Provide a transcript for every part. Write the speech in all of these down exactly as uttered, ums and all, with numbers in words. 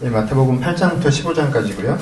네, 마태복음 팔 장부터 십오 장까지고요.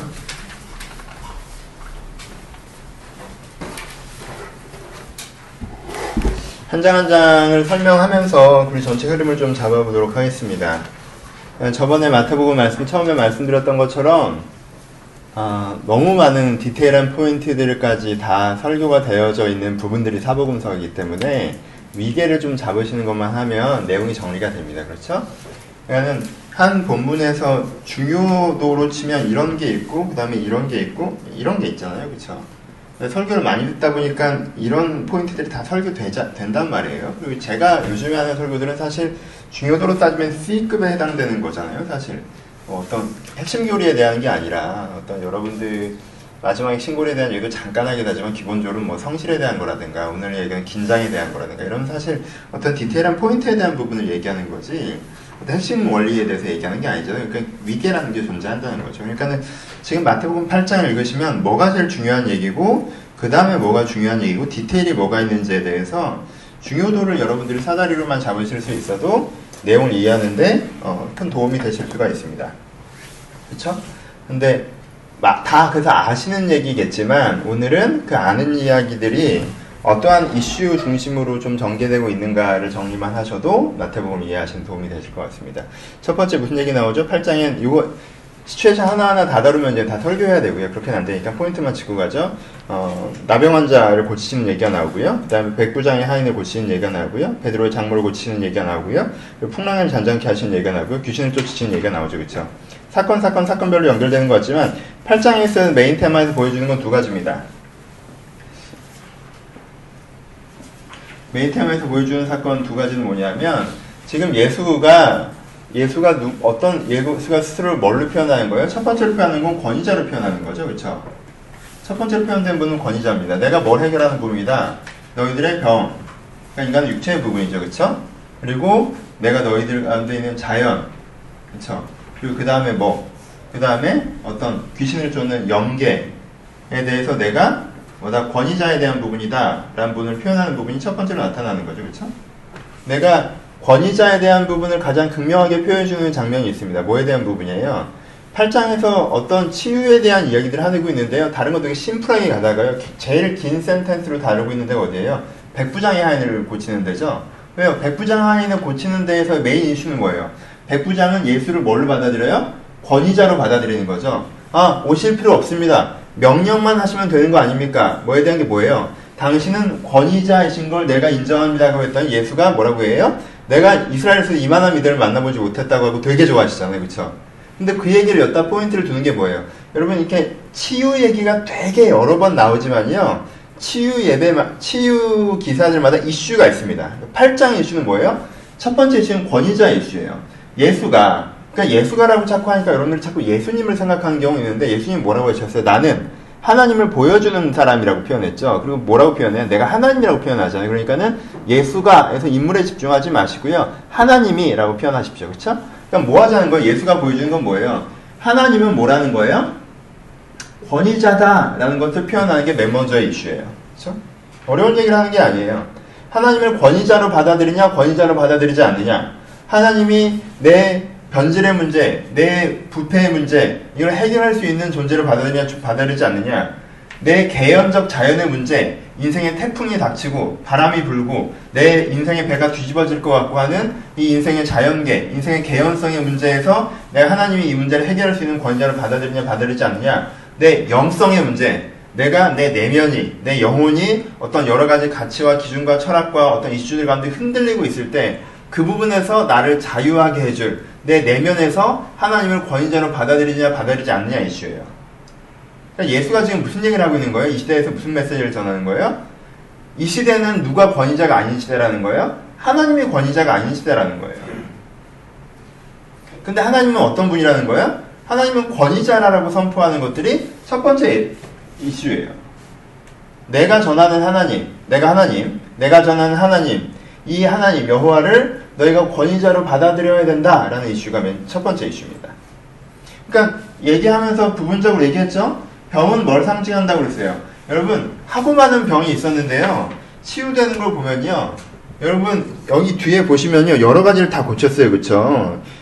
한 장 한 장을 설명하면서 우리 전체 흐름을 좀 잡아보도록 하겠습니다. 저번에 마태복음 말씀 처음에 말씀드렸던 것처럼 아, 너무 많은 디테일한 포인트들까지 다 설교가 되어져 있는 부분들이 사복음서이기 때문에 위계를 좀 잡으시는 것만 하면 내용이 정리가 됩니다. 그렇죠? 그러니까 한 본문에서 중요도로 치면 이런 게 있고 그 다음에 이런 게 있고 이런 게 있잖아요. 그렇죠? 설교를 많이 듣다 보니까 이런 포인트들이 다 설교되자 된단 말이에요. 그리고 제가 요즘에 하는 설교들은 사실 중요도로 따지면 C급에 해당되는 거잖아요. 사실 뭐 어떤 핵심 교리에 대한 게 아니라 어떤 여러분들 마지막에 신골에 대한 얘기도 잠깐 하긴 하지만 기본적으로 뭐 성실에 대한 거라든가 오늘 얘기하는 긴장에 대한 거라든가 이런 사실 어떤 디테일한 포인트에 대한 부분을 얘기하는 거지 어떤 핵심 원리에 대해서 얘기하는 게 아니잖아요. 그러니까 위계라는 게 존재한다는 거죠. 그러니까는 지금 마태복음 팔 장을 읽으시면 뭐가 제일 중요한 얘기고 그 다음에 뭐가 중요한 얘기고 디테일이 뭐가 있는지에 대해서 중요도를 여러분들이 사다리로만 잡으실 수 있어도 내용을 이해하는데 어, 큰 도움이 되실 수가 있습니다. 그렇죠? 근데 막 다 그래서 아시는 얘기겠지만 오늘은 그 아는 이야기들이 어떠한 이슈 중심으로 좀 전개되고 있는가를 정리만 하셔도 마태복음 이해하시는 도움이 되실 것 같습니다. 첫 번째 무슨 얘기 나오죠? 팔 장엔 이거 시츄에이션 하나하나 다 다루면 이제 다 설교해야 되고요. 그렇게는 안 되니까 포인트만 짚고 가죠. 어, 나병 환자를 고치시는 얘기가 나오고요. 그 다음에 백부장의 하인을 고치시는 얘기가 나오고요. 베드로의 장모를 고치시는 얘기가 나오고요. 풍랑을 잔잔케 하시는 얘기가 나오고요. 귀신을 쫓으시는 얘기가 나오죠. 그렇죠? 사건 사건 사건별로 연결되는 것 같지만 팔 장에 있는 메인 테마에서 보여주는 건 두 가지입니다. 메인 테마에서 보여주는 사건 두 가지는 뭐냐면 지금 예수가 예수가 누, 어떤 예수가 스스로를 뭘로 표현하는 거예요? 첫 번째로 표현하는 건 권위자로 표현하는 거죠. 그렇죠? 첫 번째로 표현된 분은 권위자입니다. 내가 뭘 해결하는 부분이다. 너희들의 병. 그러니까 인간의 육체의 부분이죠. 그렇죠? 그리고 내가 너희들 가운데 있는 자연. 그렇죠? 그리고 그 다음에 뭐? 그 다음에 어떤 귀신을 쫓는 염계에 대해서 내가 뭐다 권위자에 대한 부분이다 라는 부분을 표현하는 부분이 첫 번째로 나타나는 거죠. 그렇죠? 내가 권위자에 대한 부분을 가장 극명하게 표현해주는 장면이 있습니다. 뭐에 대한 부분이에요? 팔 장에서 어떤 치유에 대한 이야기들을 하고 있는데요. 다른 거 되게 심플하게 가다가요. 제일 긴 센텐스로 다루고 있는 데가 어디예요? 백부장의 하인을 고치는 데죠. 왜요? 백부장 하인을 고치는 데에서 메인 이슈는 뭐예요? 백부장은 예수를 뭘로 받아들여요? 권위자로 받아들이는 거죠. 아, 오실 필요 없습니다. 명령만 하시면 되는 거 아닙니까? 뭐에 대한 게 뭐예요? 당신은 권위자이신 걸 내가 인정합니다 하고 했더니 예수가 뭐라고 해요? 내가 이스라엘에서 이만한 믿음을 만나보지 못했다고 하고 되게 좋아하시잖아요. 그렇죠? 근데 그 얘기를 여기다 포인트를 두는 게 뭐예요? 여러분 이렇게 치유 얘기가 되게 여러 번 나오지만요. 치유 예배, 치유 기사들마다 이슈가 있습니다. 팔 장 이슈는 뭐예요? 첫 번째 이슈는 권위자 이슈예요. 예수가, 그러니까 예수가라고 자꾸 하니까 여러분들이 자꾸 예수님을 생각하는 경우가 있는데 예수님 뭐라고 하셨어요? 나는 하나님을 보여주는 사람이라고 표현했죠. 그리고 뭐라고 표현해요? 내가 하나님이라고 표현하잖아요. 그러니까는 예수가 해서 인물에 집중하지 마시고요. 하나님이라고 표현하십시오. 그렇죠? 그러니까 뭐 하자는 거예요? 예수가 보여주는 건 뭐예요? 하나님은 뭐라는 거예요? 권위자다라는 것을 표현하는 게 맨 먼저의 이슈예요. 그렇죠? 어려운 얘기를 하는 게 아니에요. 하나님을 권위자로 받아들이냐, 권위자로 받아들이지 않느냐. 하나님이 내 변질의 문제, 내 부패의 문제, 이걸 해결할 수 있는 존재로 받아들이냐, 받아들이지 않느냐. 내 개연적 자연의 문제, 인생의 태풍이 닥치고 바람이 불고 내 인생의 배가 뒤집어질 것 같고 하는 이 인생의 자연계, 인생의 개연성의 문제에서 내가 하나님이 이 문제를 해결할 수 있는 권위자로 받아들이냐, 받아들이지 않느냐. 내 영성의 문제, 내가 내 내면이, 내 영혼이 어떤 여러 가지 가치와 기준과 철학과 어떤 이슈들 가운데 흔들리고 있을 때 그 부분에서 나를 자유하게 해줄 내 내면에서 하나님을 권위자로 받아들이냐 받아들이지 않느냐 이슈예요. 그러니까 예수가 지금 무슨 얘기를 하고 있는 거예요? 이 시대에서 무슨 메시지를 전하는 거예요? 이 시대는 누가 권위자가 아닌 시대라는 거예요? 하나님이 권위자가 아닌 시대라는 거예요. 근데 하나님은 어떤 분이라는 거예요? 하나님은 권위자라고 선포하는 것들이 첫 번째 이슈예요. 내가 전하는 하나님, 내가 하나님, 내가 전하는 하나님, 이 하나님 여호와를 너희가 권위자로 받아들여야 된다라는 이슈가 맨 첫 번째 이슈입니다. 그러니까 얘기하면서 부분적으로 얘기했죠. 병은 뭘 상징한다고 그랬어요. 여러분 하고 많은 병이 있었는데요. 치유되는 걸 보면요. 여러분 여기 뒤에 보시면요. 여러 가지를 다 고쳤어요. 그렇죠?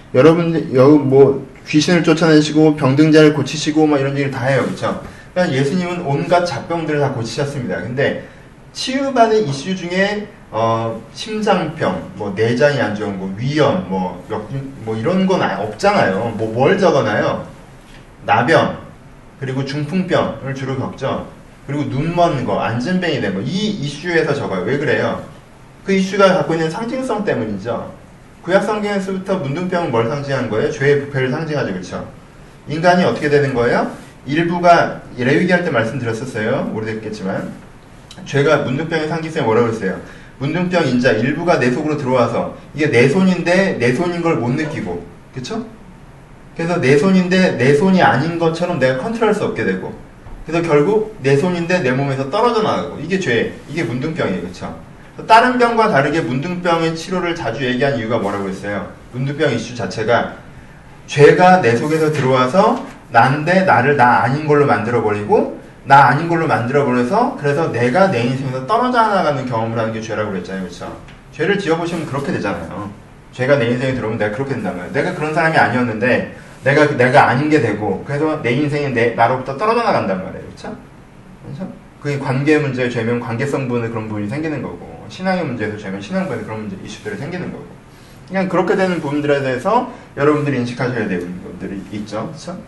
여러분들 여 뭐 귀신을 쫓아내시고 병등자를 고치시고 막 이런 얘기를 다 해요, 그렇죠? 그러니까 예수님은 온갖 잡병들을 다 고치셨습니다. 근데 치유받은 이슈 중에 어, 심장병, 뭐 내장이 안 좋은 거, 위염, 뭐, 역, 뭐 이런 건 없잖아요. 뭐 뭘 적어놔요? 나병, 그리고 중풍병을 주로 겪죠. 그리고 눈 먼 거, 안진뱅이 된 거, 이 이슈에서 적어요. 왜 그래요? 그 이슈가 갖고 있는 상징성 때문이죠. 구약 성경에서부터 문둥병은 뭘 상징한 거예요? 죄의 부패를 상징하죠, 그렇죠? 인간이 어떻게 되는 거예요? 일부가 레위기 할 때 말씀드렸었어요. 오래됐겠지만 죄가 문둥병의 상징성이 뭐라고 했어요? 문둥병 인자 일부가 내 속으로 들어와서 이게 내 손인데 내 손인 걸 못 느끼고, 그쵸? 그래서 내 손인데 내 손이 아닌 것처럼 내가 컨트롤할 수 없게 되고, 그래서 결국 내 손인데 내 몸에서 떨어져 나가고, 이게 죄, 이게 문둥병이에요, 그쵸? 다른 병과 다르게 문둥병의 치료를 자주 얘기한 이유가 뭐라고 했어요? 문둥병 이슈 자체가 죄가 내 속에서 들어와서 난데 나를 나 아닌 걸로 만들어버리고, 나 아닌 걸로 만들어버려서 그래서 내가 내 인생에서 떨어져 나가는 경험을 하는 게 죄라고 그랬잖아요, 그렇죠? 죄를 지어보시면 그렇게 되잖아요. 죄가 내 인생에 들어오면 내가 그렇게 된단 말이에요. 내가 그런 사람이 아니었는데 내가 내가 아닌 게 되고, 그래서 내 인생이 내 나로부터 떨어져 나간단 말이에요, 그렇죠? 그렇죠? 그게 관계 문제에 죄면 관계성 부분에 그런 부분이 생기는 거고, 신앙의 문제에서 죄면 신앙 부분에 그런 문제 이슈들이 생기는 거고, 그냥 그렇게 되는 부분들에 대해서 여러분들이 인식하셔야 되는 부분들이 있죠, 그렇죠?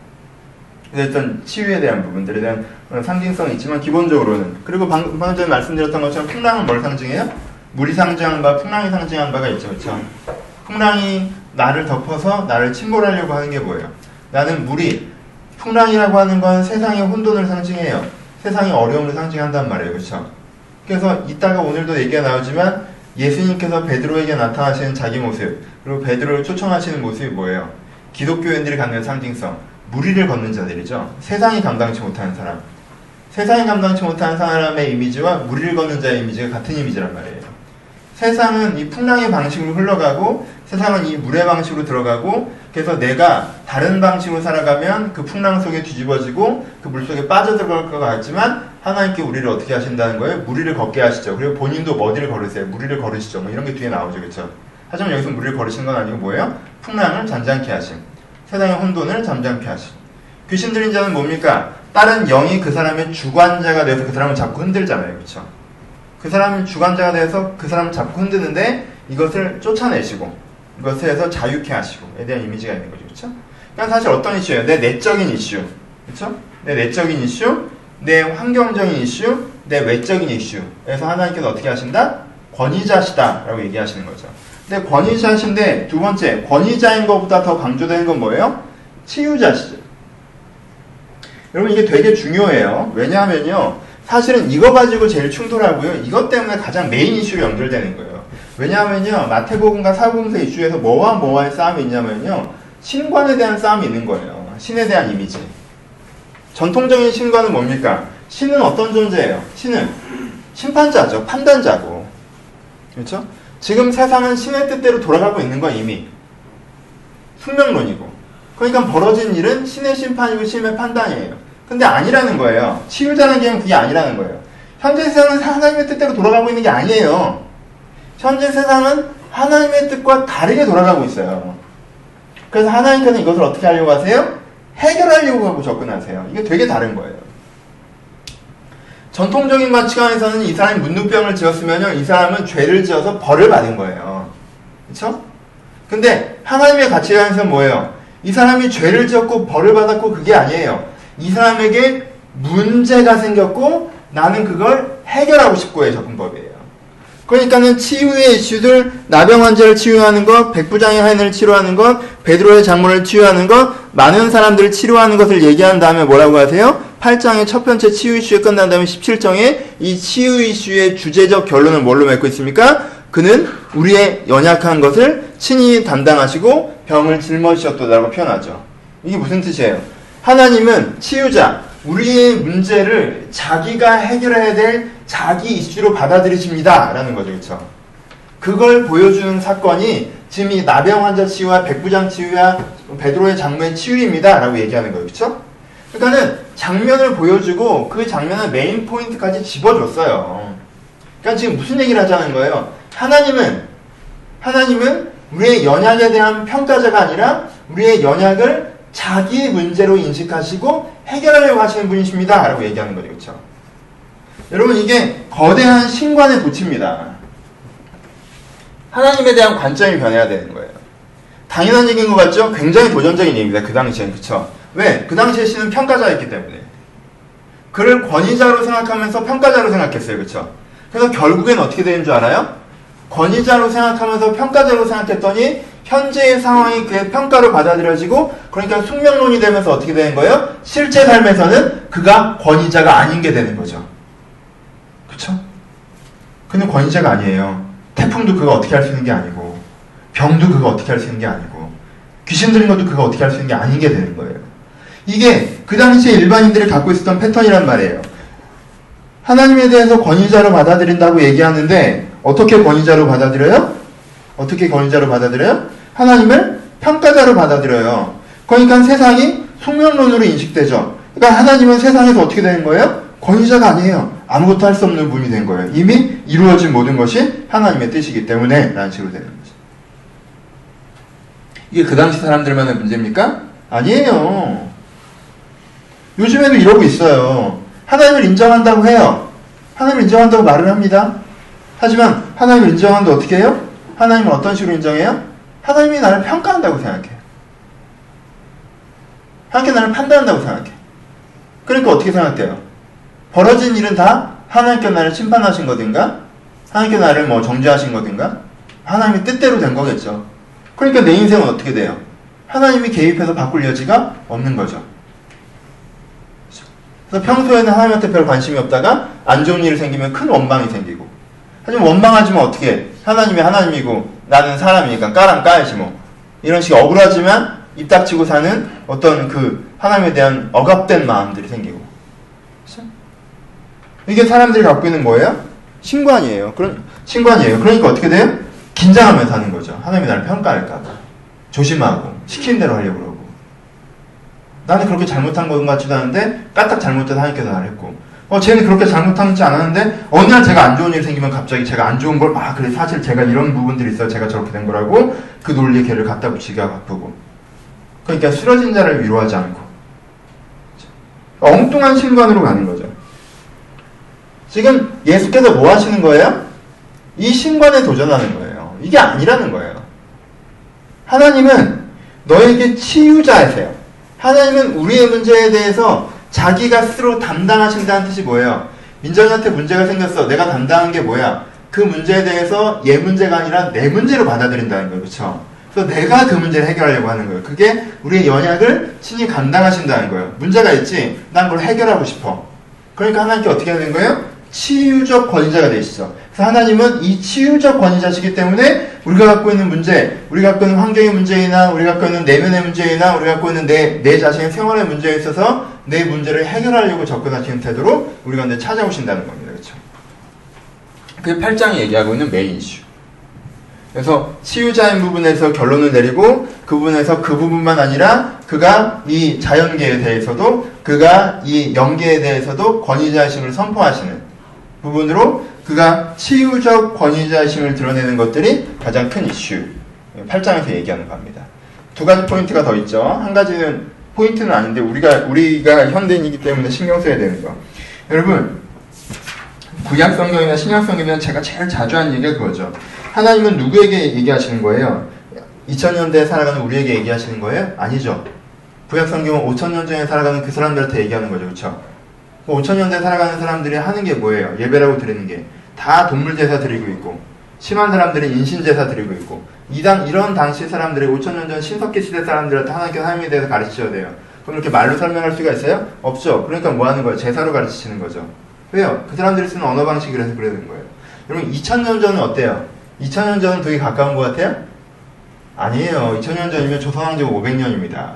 일단 치유에 대한 부분들에 대한 상징성이 있지만 기본적으로는, 그리고 방금, 방금 전에 말씀드렸던 것처럼 풍랑은 뭘 상징해요? 물이 상징하는 바, 풍랑이 상징하는 바가 있죠, 그렇죠? 풍랑이 나를 덮어서 나를 침몰하려고 하는 게 뭐예요? 나는 물이, 풍랑이라고 하는 건 세상의 혼돈을 상징해요. 세상의 어려움을 상징한단 말이에요, 그렇죠? 그래서 이따가 오늘도 얘기가 나오지만 예수님께서 베드로에게 나타나시는 자기 모습, 그리고 베드로를 초청하시는 모습이 뭐예요? 기독교인들이 갖는 상징성, 무리를 걷는 자들이죠. 세상이 감당치 못하는 사람, 세상이 감당치 못하는 사람의 이미지와 무리를 걷는 자의 이미지가 같은 이미지란 말이에요. 세상은 이 풍랑의 방식으로 흘러가고, 세상은 이 물의 방식으로 들어가고, 그래서 내가 다른 방식으로 살아가면 그 풍랑 속에 뒤집어지고 그 물 속에 빠져들어갈 것 같지만, 하나님께 우리를 어떻게 하신다는 거예요? 무리를 걷게 하시죠. 그리고 본인도 어디를 걸으세요? 무리를 걸으시죠. 뭐 이런 게 뒤에 나오죠, 그렇죠? 하지만 여기서 무리를 걸으신 건 아니고 뭐예요? 풍랑을 잠잠케 하심, 세상의 혼돈을 잠잠케 하심. 귀신 들린 자는 뭡니까? 다른 영이 그 사람의 주관자가 돼서 그 사람을 자꾸 흔들잖아요, 그렇죠? 그 사람이 주관자가 돼서 그 사람을 자꾸 흔드는데 이것을 쫓아내시고 이것에서 자유케 하시고에 대한 이미지가 있는 거죠, 그렇죠? 그러니까 사실 어떤 이슈예요? 내 내적인 이슈, 그렇죠? 내 내적인 이슈, 내 환경적인 이슈, 내 외적인 이슈에서 하나님께서 어떻게 하신다? 권위자시다라고 얘기하시는 거죠. 근데 권위자신데 두 번째, 권위자인 것보다 더 강조되는 건 뭐예요? 치유자시죠. 여러분 이게 되게 중요해요. 왜냐하면요, 사실은 이거 가지고 제일 충돌하고요, 이것 때문에 가장 메인 이슈로 연결되는 거예요. 왜냐하면요, 마태복음과 사복음서 이슈에서 뭐와 뭐와의 싸움이 있냐면요, 신관에 대한 싸움이 있는 거예요. 신에 대한 이미지. 전통적인 신관은 뭡니까? 신은 어떤 존재예요? 신은 심판자죠. 판단자고. 그렇죠? 지금 세상은 신의 뜻대로 돌아가고 있는 건 이미 숙명론이고, 그러니까 벌어진 일은 신의 심판이고 신의 판단이에요. 근데 아니라는 거예요. 치유자는 게 그게 아니라는 거예요. 현재 세상은 하나님의 뜻대로 돌아가고 있는 게 아니에요. 현재 세상은 하나님의 뜻과 다르게 돌아가고 있어요. 그래서 하나님께서는 이것을 어떻게 하려고 하세요? 해결하려고 하고 접근하세요. 이게 되게 다른 거예요. 전통적인 가치관에서는 이 사람이 문둥병을 지었으면요, 이 사람은 죄를 지어서 벌을 받은 거예요. 그렇죠? 근데 하나님의 가치관에서는 뭐예요? 이 사람이 죄를 지었고 벌을 받았고 그게 아니에요. 이 사람에게 문제가 생겼고 나는 그걸 해결하고 싶고의 접근법이에요. 그러니까는 치유의 이슈들, 나병 환자를 치유하는 것, 백부장의 하인을 치료하는 것, 베드로의 장모를 치유하는 것, 많은 사람들을 치료하는 것을 얘기한 다음에 뭐라고 하세요? 팔 장의 첫 번째 치유 이슈에 끝난 다음에 십칠 장에 이 치유 이슈의 주제적 결론을 뭘로 맺고 있습니까? 그는 우리의 연약한 것을 친히 담당하시고 병을 짊어지셨도다라고 표현하죠. 이게 무슨 뜻이에요? 하나님은 치유자, 우리의 문제를 자기가 해결해야 될 자기 이슈로 받아들이십니다 라는 거죠, 그렇죠? 그걸 보여주는 사건이 지금 이 나병 환자 치유와 백부장 치유와 베드로의 장모의 치유입니다 라고 얘기하는 거예요, 그렇죠? 그러니까는 장면을 보여주고 그 장면의 메인 포인트까지 집어줬어요. 그러니까 지금 무슨 얘기를 하자는 거예요? 하나님은 하나님은 우리의 연약에 대한 평가자가 아니라 우리의 연약을 자기 문제로 인식하시고 해결하려고 하시는 분이십니다. 라고 얘기하는 거죠. 그렇죠? 여러분 이게 거대한 신관의 도치입니다. 하나님에 대한 관점이 변해야 되는 거예요. 당연한 얘기인 것 같죠? 굉장히 도전적인 얘기입니다. 그 당시에는. 그쵸? 왜? 그 당시에 신은 평가자였기 때문에. 그를 권위자로 생각하면서 평가자로 생각했어요. 그쵸? 그래서 결국엔 어떻게 되는 줄 알아요? 권위자로 생각하면서 평가자로 생각했더니 현재의 상황이 그의 평가로 받아들여지고 그러니까 숙명론이 되면서 어떻게 되는 거예요? 실제 삶에서는 그가 권위자가 아닌 게 되는 거죠. 그쵸? 그는 권위자가 아니에요. 태풍도 그가 어떻게 할 수 있는 게 아니고 병도 그가 어떻게 할 수 있는 게 아니고 귀신 들린 것도 그가 어떻게 할 수 있는 게 아닌 게 되는 거예요. 이게 그 당시에 일반인들이 갖고 있었던 패턴이란 말이에요. 하나님에 대해서 권위자로 받아들인다고 얘기하는데 어떻게 권위자로 받아들여요? 어떻게 권위자로 받아들여요? 하나님을 평가자로 받아들여요. 그러니까 세상이 숙명론으로 인식되죠. 그러니까 하나님은 세상에서 어떻게 되는 거예요? 권위자가 아니에요. 아무것도 할 수 없는 분이 된 거예요. 이미 이루어진 모든 것이 하나님의 뜻이기 때문에 라는 식으로 되는 거죠. 이게 그 당시 사람들만의 문제입니까? 아니에요. 요즘에도 이러고 있어요. 하나님을 인정한다고 해요. 하나님을 인정한다고 말을 합니다. 하지만 하나님을 인정하는데 어떻게 해요? 하나님을 어떤 식으로 인정해요? 하나님이 나를 평가한다고 생각해요. 하나님이 나를 판단한다고 생각해요. 그러니까 어떻게 생각돼요? 벌어진 일은 다 하나님께 나를 심판하신 거든가 하나님께 나를 뭐 정죄하신 거든가 하나님의 뜻대로 된 거겠죠. 그러니까 내 인생은 어떻게 돼요? 하나님이 개입해서 바꿀 여지가 없는 거죠. 그래서 평소에는 하나님한테 별 관심이 없다가 안 좋은 일이 생기면 큰 원망이 생기고 하지만 원망하지만 어떻게 해? 하나님이 하나님이고 나는 사람이니까 까랑 까야지 뭐 이런 식의 억울하지만 입 닥치고 사는 어떤 그 하나님에 대한 억압된 마음들이 생기고 그렇죠? 이게 사람들이 갖고 있는 뭐예요? 신관이에요. 그런 신관이에요. 그러니까 어떻게 돼요? 긴장하면서 하는 거죠. 하나님이 나를 평가할까 봐 조심하고 시키는 대로 하려고 그러고 나는 그렇게 잘못한 것 같지도 않은데 까딱 잘못해서 하나님께서 나를 했고 어 쟤는 그렇게 잘못하지 않았는데 어느 날 제가 안 좋은 일 생기면 갑자기 제가 안 좋은 걸 막 그래 사실 제가 이런 부분들이 있어요. 제가 저렇게 된 거라고 그 논리에 걔를 갖다 붙이기가 바쁘고 그러니까 쓰러진 자를 위로하지 않고 엉뚱한 신관으로 가는 거죠. 지금 예수께서 뭐 하시는 거예요? 이 신관에 도전하는 거예요. 이게 아니라는 거예요. 하나님은 너에게 치유자이세요. 하나님은 우리의 문제에 대해서 자기가 스스로 담당하신다는 뜻이 뭐예요? 민정이한테 문제가 생겼어. 내가 담당한 게 뭐야? 그 문제에 대해서 얘 문제가 아니라 내 문제로 받아들인다는 거예요. 그렇죠? 그래서 내가 그 문제를 해결하려고 하는 거예요. 그게 우리의 연약을 친히 감당하신다는 거예요. 문제가 있지? 난 그걸 해결하고 싶어. 그러니까 하나님께 어떻게 하는 거예요? 치유적 권위자가 되시죠. 그래서 하나님은 이 치유적 권위자시기 때문에 우리가 갖고 있는 문제, 우리가 갖고 있는 환경의 문제이나 우리가 갖고 있는 내면의 문제이나 우리가 갖고 있는 내, 내 자신의 생활의 문제에 있어서 내 문제를 해결하려고 접근하시는 태도로 우리 가운데 찾아오신다는 겁니다. 그렇죠? 그게 팔 장이 얘기하고 있는 메인 이슈. 그래서 치유자인 부분에서 결론을 내리고 그 부분에서 그 부분만 아니라 그가 이 자연계에 대해서도 그가 이 영계에 대해서도 권위자이심을 선포하시는 부분으로 그가 치유적 권위자이심을 드러내는 것들이 가장 큰 이슈 팔 장에서 얘기하는 겁니다. 두 가지 포인트가 더 있죠. 한 가지는 포인트는 아닌데 우리가 우리가 현대인이기 때문에 신경 써야 되는 거. 여러분 구약 성경이나 신약 성경이면 제가 제일 자주 하는 얘기가 그거죠. 하나님은 누구에게 얘기하시는 거예요? 이천 년대에 살아가는 우리에게 얘기하시는 거예요? 아니죠. 구약 성경은 오천 년 전에 살아가는 그 사람들한테 얘기하는 거죠. 그렇죠? 오천 년대에 살아가는 사람들이 하는 게 뭐예요? 예배라고 드리는 게 다 동물 제사 드리고 있고 심한 사람들은 인신 제사 드리고 있고 이당 이런 당시 사람들이 오천 년 전 신석기 시대 사람들한테 하나님께서 하나님에 대해서 가르치셔야 돼요. 그럼 이렇게 말로 설명할 수가 있어요? 없죠. 그러니까 뭐 하는 거예요? 제사로 가르치시는 거죠. 왜요? 그 사람들이 쓰는 언어 방식이라서 그래야 되는 거예요. 여러분 이천 년 전은 어때요? 이천 년 전은 되게 가까운 것 같아요? 아니에요. 이천 년 전이면 조선왕조가 오백 년입니다.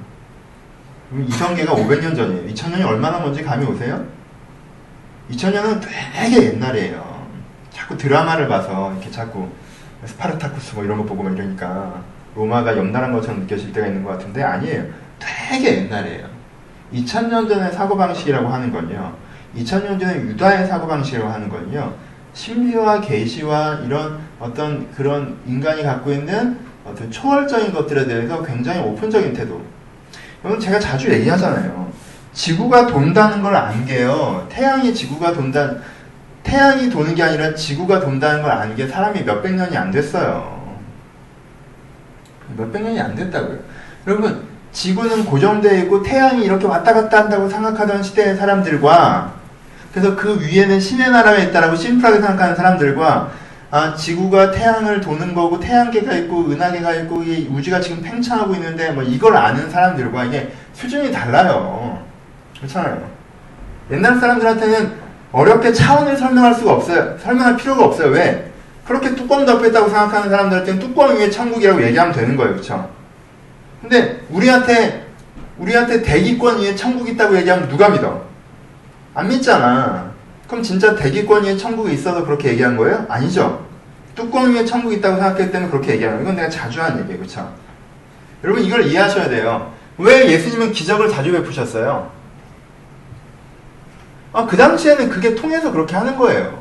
이성계가 오백 년 전이에요. 이천 년이 얼마나 먼지 감이 오세요? 이천 년은 되게 옛날이에요. 자꾸 드라마를 봐서 이렇게 자꾸 스파르타쿠스 뭐 이런 거 보고 막 이러니까 로마가 염나란 것처럼 느껴질 때가 있는 것 같은데 아니에요. 되게 옛날이에요. 이천 년 전의 사고방식이라고 하는 건요. 이천 년 전의 유다의 사고방식이라고 하는 건요. 심리와 계시와 이런 어떤 그런 인간이 갖고 있는 어떤 초월적인 것들에 대해서 굉장히 오픈적인 태도. 여러분 제가 자주 얘기하잖아요. 지구가 돈다는 걸 안 게요. 태양이 지구가 돈다, 태양이 도는 게 아니라 지구가 돈다는 걸 아는 게 사람이 몇백 년이 안 됐어요. 몇백 년이 안 됐다고요. 여러분 지구는 고정되어 있고 태양이 이렇게 왔다 갔다 한다고 생각하던 시대의 사람들과, 그래서 그 위에는 신의 나라가 있다라고 심플하게 생각하는 사람들과, 아 지구가 태양을 도는 거고 태양계가 있고 은하계가 있고 이 우주가 지금 팽창하고 있는데 뭐 이걸 아는 사람들과 이게 수준이 달라요. 그렇잖아요. 옛날 사람들한테는 어렵게 차원을 설명할 수가 없어요. 설명할 필요가 없어요. 왜? 그렇게 뚜껑 덮여있다고 생각하는 사람들한테는 뚜껑 위에 천국이라고 얘기하면 되는 거예요. 그렇죠? 근데 우리한테 우리한테 대기권 위에 천국이 있다고 얘기하면 누가 믿어? 안 믿잖아. 그럼 진짜 대기권 위에 천국이 있어서 그렇게 얘기한 거예요? 아니죠. 뚜껑 위에 천국이 있다고 생각했기 때문에 그렇게 얘기하는 거예요. 이건 내가 자주 하는 얘기예요. 그렇죠? 여러분 이걸 이해하셔야 돼요. 왜 예수님은 기적을 자주 베푸셨어요? 아, 그 당시에는 그게 통해서 그렇게 하는 거예요.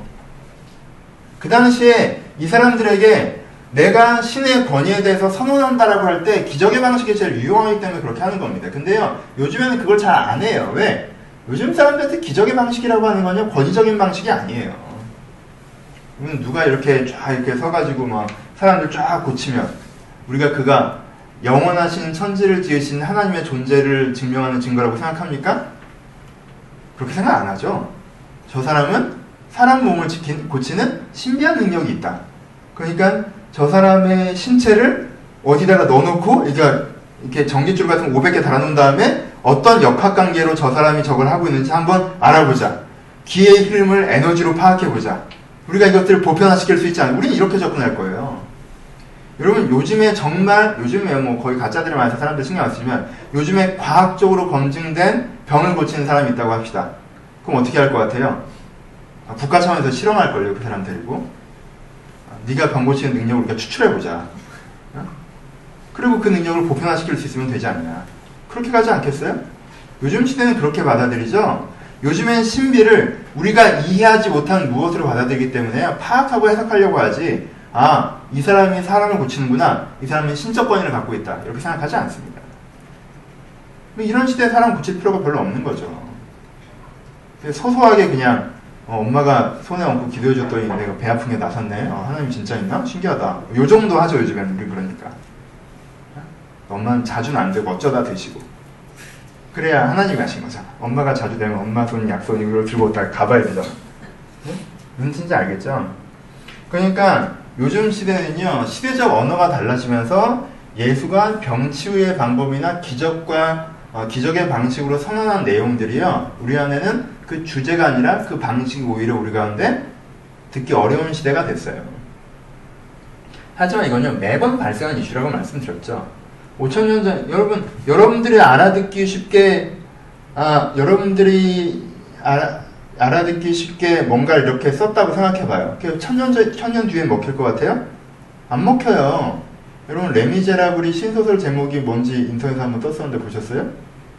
그 당시에 이 사람들에게 내가 신의 권위에 대해서 선언한다라고 할 때 기적의 방식이 제일 유용하기 때문에 그렇게 하는 겁니다. 근데요, 요즘에는 그걸 잘 안 해요. 왜? 요즘 사람들한테 기적의 방식이라고 하는 건요, 권위적인 방식이 아니에요. 누가 이렇게 쫙 이렇게 서가지고 막 사람들 쫙 고치면 우리가 그가 영원하신 천지를 지으신 하나님의 존재를 증명하는 증거라고 생각합니까? 그렇게 생각 안 하죠. 저 사람은 사람 몸을 지킨, 고치는 신비한 능력이 있다. 그러니까 저 사람의 신체를 어디다가 넣어놓고 이렇게, 이렇게 전깃줄 같은 거 오백 개 달아놓은 다음에 어떤 역학관계로 저 사람이 저걸 하고 있는지 한번 알아보자. 기의 흐름을 에너지로 파악해보자. 우리가 이것들을 보편화시킬 수 있지 않아요? 우리는 이렇게 접근할 거예요. 여러분 요즘에 정말 요즘에 뭐 거의 가짜들이 많아서 사람들 신경 안 쓰지만 요즘에 과학적으로 검증된 병을 고치는 사람이 있다고 합시다. 그럼 어떻게 할 것 같아요? 아, 국가 차원에서 실험할걸요. 그 사람 데리고. 아, 네가 병 고치는 능력을 우리가 추출해보자. 어? 그리고 그 능력을 보편화시킬 수 있으면 되지 않냐. 그렇게 가지 않겠어요? 요즘 시대는 그렇게 받아들이죠. 요즘엔 신비를 우리가 이해하지 못한 무엇으로 받아들이기 때문에 파악하고 해석하려고 하지, 아, 이 사람이 사람을 고치는구나, 이 사람은 신적 권위를 갖고 있다, 이렇게 생각하지 않습니다. 이런 시대에 사람 고칠 필요가 별로 없는 거죠. 소소하게 그냥 어, 엄마가 손에 얹고 기도해줬더니 내가 배 아픈 게 나섰네, 어, 하나님 진짜 있나? 신기하다. 요 정도 하죠 요즘에는. 우리 그러니까 엄마는 자주는 안 되고 어쩌다 되시고, 그래야 하나님이 하신 거잖아. 엄마가 자주 되면 엄마 손 약손 이걸 들고 다 가봐야 되잖아. 네? 무슨 뜻인지 알겠죠? 그러니까 요즘 시대는요, 시대적 언어가 달라지면서 예수가 병치유의 방법이나 기적과 어, 기적의 방식으로 선언한 내용들이요, 우리 안에는 그 주제가 아니라 그 방식이 오히려 우리 가운데 듣기 어려운 시대가 됐어요. 하지만 이건요, 매번 발생한 이슈라고 말씀드렸죠. 오천 년 전, 여러분, 여러분들이 알아듣기 쉽게, 아, 여러분들이 알아, 알아듣기 쉽게 뭔가를 이렇게 썼다고 생각해봐요. 천년, 천년 뒤에 먹힐 것 같아요? 안 먹혀요. 여러분, 레미제라블이 신소설 제목이 뭔지 인터넷에 한번 떴었는데 보셨어요?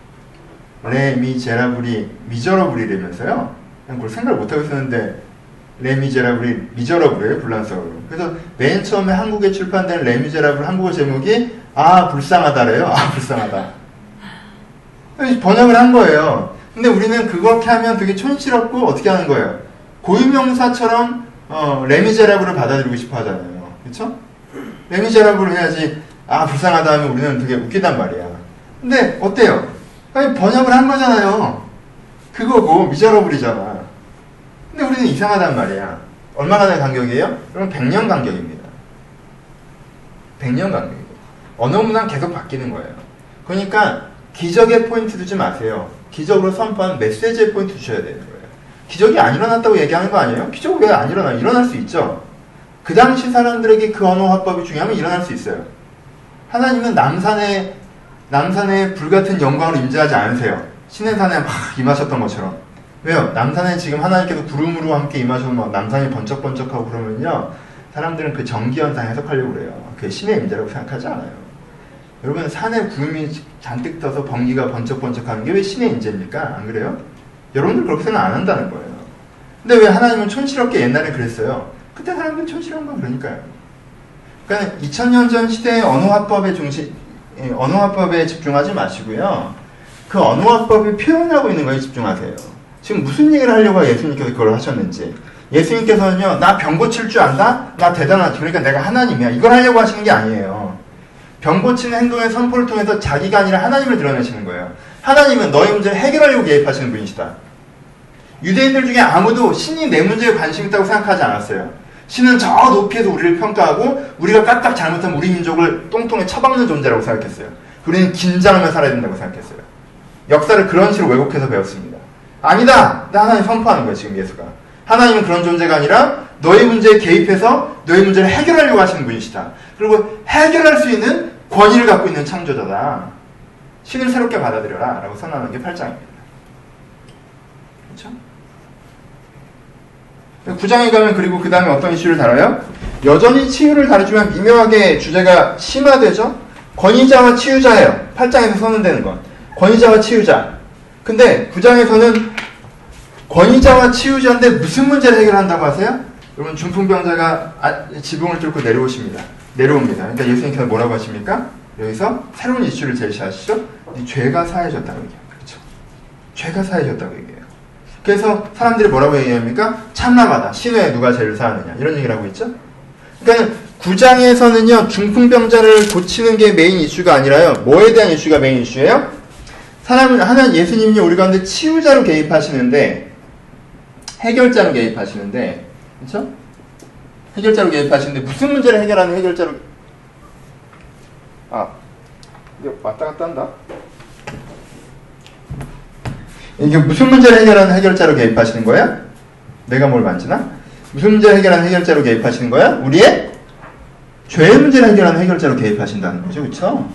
레미제라블이 미저러블이라면서요? 그냥 그걸 생각을 못하고 있었는데, 레미제라블이 미저러블이에요, 불란서어로. 그래서 맨 처음에 한국에 출판된 레미제라블 한국어 제목이 아, 불쌍하다래요. 아, 불쌍하다. 번역을 한 거예요. 근데 우리는 그렇게 하면 되게 촌스럽고 어떻게 하는 거예요? 고유명사처럼 어, 레미제라블을 받아들이고 싶어 하잖아요. 그쵸? 레미제라블을 해야지 아, 불쌍하다 하면 우리는 되게 웃기단 말이야. 근데 어때요? 아니, 번역을 한 거잖아요. 그거고 미저러블이잖아. 근데 우리는 이상하단 말이야. 얼마나 된 간격이에요? 그럼 백 년 간격입니다. 백 년 간격이에요. 언어 문화는 계속 바뀌는 거예요. 그러니까 기적의 포인트 두지 마세요. 기적으로 선포한 메시지의 포인트 주셔야 되는 거예요. 기적이 안 일어났다고 얘기하는 거 아니에요? 기적이 왜 안 일어나요? 일어날 수 있죠. 그 당시 사람들에게 그 언어 화법이 중요하면 일어날 수 있어요. 하나님은 남산에 남산에 불같은 영광으로 임재하지 않으세요. 신의 산에 막 임하셨던 것처럼. 왜요? 남산에 지금 하나님께서 구름으로 함께 임하셔서 막 남산이 번쩍번쩍하고 그러면요, 사람들은 그 전기현상 해석하려고 그래요. 그게 신의 임재라고 생각하지 않아요. 여러분, 산에 구름이 잔뜩 떠서 번기가 번쩍번쩍하는 게 왜 신의 임재입니까? 안 그래요? 여러분들 그렇게 생각 안 한다는 거예요. 근데 왜 하나님은 촌스럽게 옛날에 그랬어요? 그때 사람들이 촌스러운 건 그러니까요. 그러니까 이천 년 전 시대의 언어화법에 중시, 언어화법에 집중하지 마시고요. 그 언어화법이 표현하고 있는 거에 집중하세요. 지금 무슨 얘기를 하려고 예수님께서 그걸 하셨는지. 예수님께서는요, 나 병 고칠 줄 안다? 나 대단하지. 그러니까 내가 하나님이야. 이걸 하려고 하시는 게 아니에요. 병 고치는 행동의 선포를 통해서 자기가 아니라 하나님을 드러내시는 거예요. 하나님은 너의 문제를 해결하려고 개입하시는 분이시다. 유대인들 중에 아무도 신이 내 문제에 관심 있다고 생각하지 않았어요. 신은 저 높이에서 우리를 평가하고 우리가 까딱 잘못하면 우리 민족을 똥통에 처박는 존재라고 생각했어요. 우리는 긴장하며 살아야 된다고 생각했어요. 역사를 그런 식으로 왜곡해서 배웠습니다. 아니다! 나 하나님 선포하는 거예요, 지금 예수가. 하나님은 그런 존재가 아니라 너의 문제에 개입해서 너의 문제를 해결하려고 하시는 분이시다. 그리고 해결할 수 있는 권위를 갖고 있는 창조자다. 신을 새롭게 받아들여라 라고 선언하는 게 팔 장입니다. 그렇죠? 구 장에 가면 그리고 그 다음에 어떤 이슈를 다뤄요? 여전히 치유를 다루지만 미묘하게 주제가 심화되죠? 권위자와 치유자예요. 팔 장에서 선언되는 건. 권위자와 치유자. 근데 구 장에서는 권위자와 치유자인데 무슨 문제를 해결한다고 하세요? 여러분 중풍병자가 지붕을 뚫고 내려오십니다. 내려옵니다. 그러니까 예수님께서 뭐라고 하십니까? 여기서 새로운 이슈를 제시하시죠? 죄가 사해졌다고 얘기해요. 그렇죠? 죄가 사해졌다고 얘기해요. 그래서 사람들이 뭐라고 얘기합니까? 참남하다. 신의 누가 죄를 사하느냐. 이런 얘기를 하고 있죠? 그러니까 구 장에서는요. 중풍병자를 고치는 게 메인 이슈가 아니라요. 뭐에 대한 이슈가 메인 이슈예요? 사람은 하나 예수님이 우리 가운데 치유자로 개입하시는데 해결자로 개입하시는데 그렇죠? 해결자로 개입하시는데 무슨 문제를 해결하는 해결자로 아 이게 왔다 갔다 한다. 이게 무슨 문제를 해결하는 해결자로 개입하시는 거야? 내가 뭘 만지나? 무슨 문제를 해결하는 해결자로 개입하시는 거야? 우리의 죄의 문제를 해결하는 해결자로 개입하신다는 거죠. 그렇죠?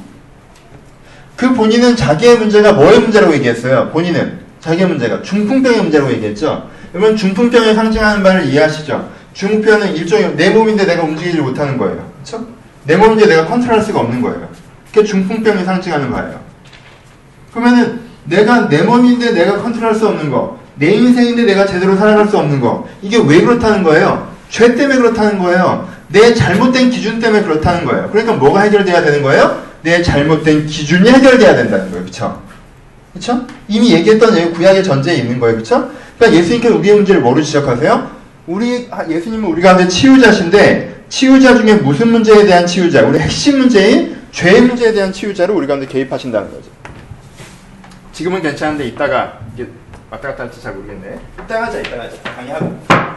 그 본인은 자기의 문제가 뭐의 문제라고 얘기했어요? 본인은 자기의 문제가 중풍병의 문제라고 얘기했죠. 그러면 중풍병을 상징하는 바를 이해하시죠? 중풍병은 일종의 내 몸인데 내가 움직이지 못하는 거예요. 그렇죠? 내 몸인데 내가 컨트롤할 수가 없는 거예요. 그게 중풍병이 상징하는 바예요. 그러면은 내가 내 몸인데 내가 컨트롤할 수 없는 거, 내 인생인데 내가 제대로 살아갈 수 없는 거, 이게 왜 그렇다는 거예요? 죄 때문에 그렇다는 거예요. 내 잘못된 기준 때문에 그렇다는 거예요. 그러니까 뭐가 해결돼야 되는 거예요? 내 잘못된 기준이 해결돼야 된다는 거예요. 그쵸? 그쵸? 이미 얘기했던 얘기 구약의 전제에 있는 거예요. 그쵸? 그러니까 예수님께서 우리의 문제를 뭐로 지적하세요? 우리, 예수님은 우리 가운데 치유자신데, 치유자 중에 무슨 문제에 대한 치유자? 우리 핵심 문제인 죄의 문제에 대한 치유자로 우리 가운데 개입하신다는 거죠. 지금은 괜찮은데, 이따가, 이게 왔다 갔다 할지 잘 모르겠네. 이따가 하자, 이따가 하자. 강의하고.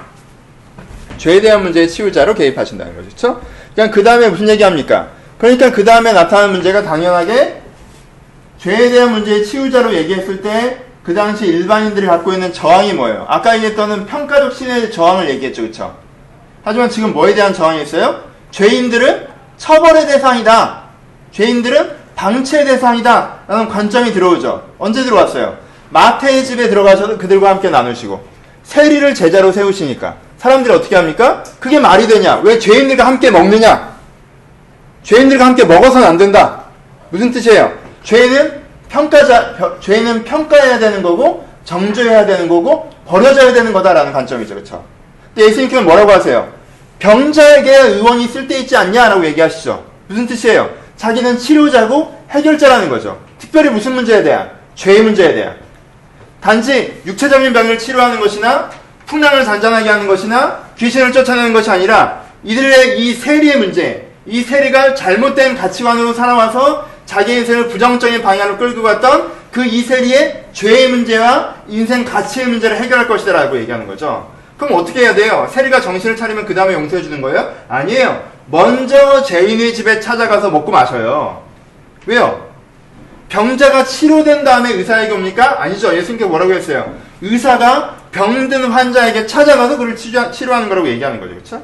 죄에 대한 문제의 치유자로 개입하신다는 거죠. 그쵸? 그냥 그 다음에 무슨 얘기 합니까? 그러니까 그 다음에 나타나는 문제가 당연하게 죄에 대한 문제의 치유자로 얘기했을 때 그 당시 일반인들이 갖고 있는 저항이 뭐예요? 아까 얘기했던 평가적 신의 저항을 얘기했죠. 그쵸? 하지만 지금 뭐에 대한 저항이 있어요? 죄인들은 처벌의 대상이다. 죄인들은 방치의 대상이다. 라는 관점이 들어오죠. 언제 들어왔어요? 마태의 집에 들어가셔서 그들과 함께 나누시고 세리를 제자로 세우시니까 사람들이 어떻게 합니까? 그게 말이 되냐? 왜 죄인들과 함께 먹느냐? 죄인들과 함께 먹어서는 안 된다. 무슨 뜻이에요? 죄는 평가자, 죄는 평가해야 되는 거고, 정죄해야 되는 거고, 버려져야 되는 거다라는 관점이죠. 그렇죠? 근데 예수님께서는 뭐라고 하세요? 병자에게 의원이 쓸데있지 않냐라고 얘기하시죠. 무슨 뜻이에요? 자기는 치료자고 해결자라는 거죠. 특별히 무슨 문제에 대한? 죄의 문제에 대한. 단지 육체적인 병을 치료하는 것이나 풍랑을 잔잔하게 하는 것이나 귀신을 쫓아내는 것이 아니라 이들의 이 세리의 문제, 이 세리가 잘못된 가치관으로 살아와서 자기 인생을 부정적인 방향으로 끌고 갔던 그 이 세리의 죄의 문제와 인생 가치의 문제를 해결할 것이다 라고 얘기하는 거죠. 그럼 어떻게 해야 돼요? 세리가 정신을 차리면 그 다음에 용서해 주는 거예요? 아니에요. 먼저 죄인의 집에 찾아가서 먹고 마셔요. 왜요? 병자가 치료된 다음에 의사에게 옵니까? 아니죠. 예수님께서 뭐라고 했어요? 의사가 병든 환자에게 찾아가서 그를 치료, 치료하는 거라고 얘기하는 거죠. 그렇죠?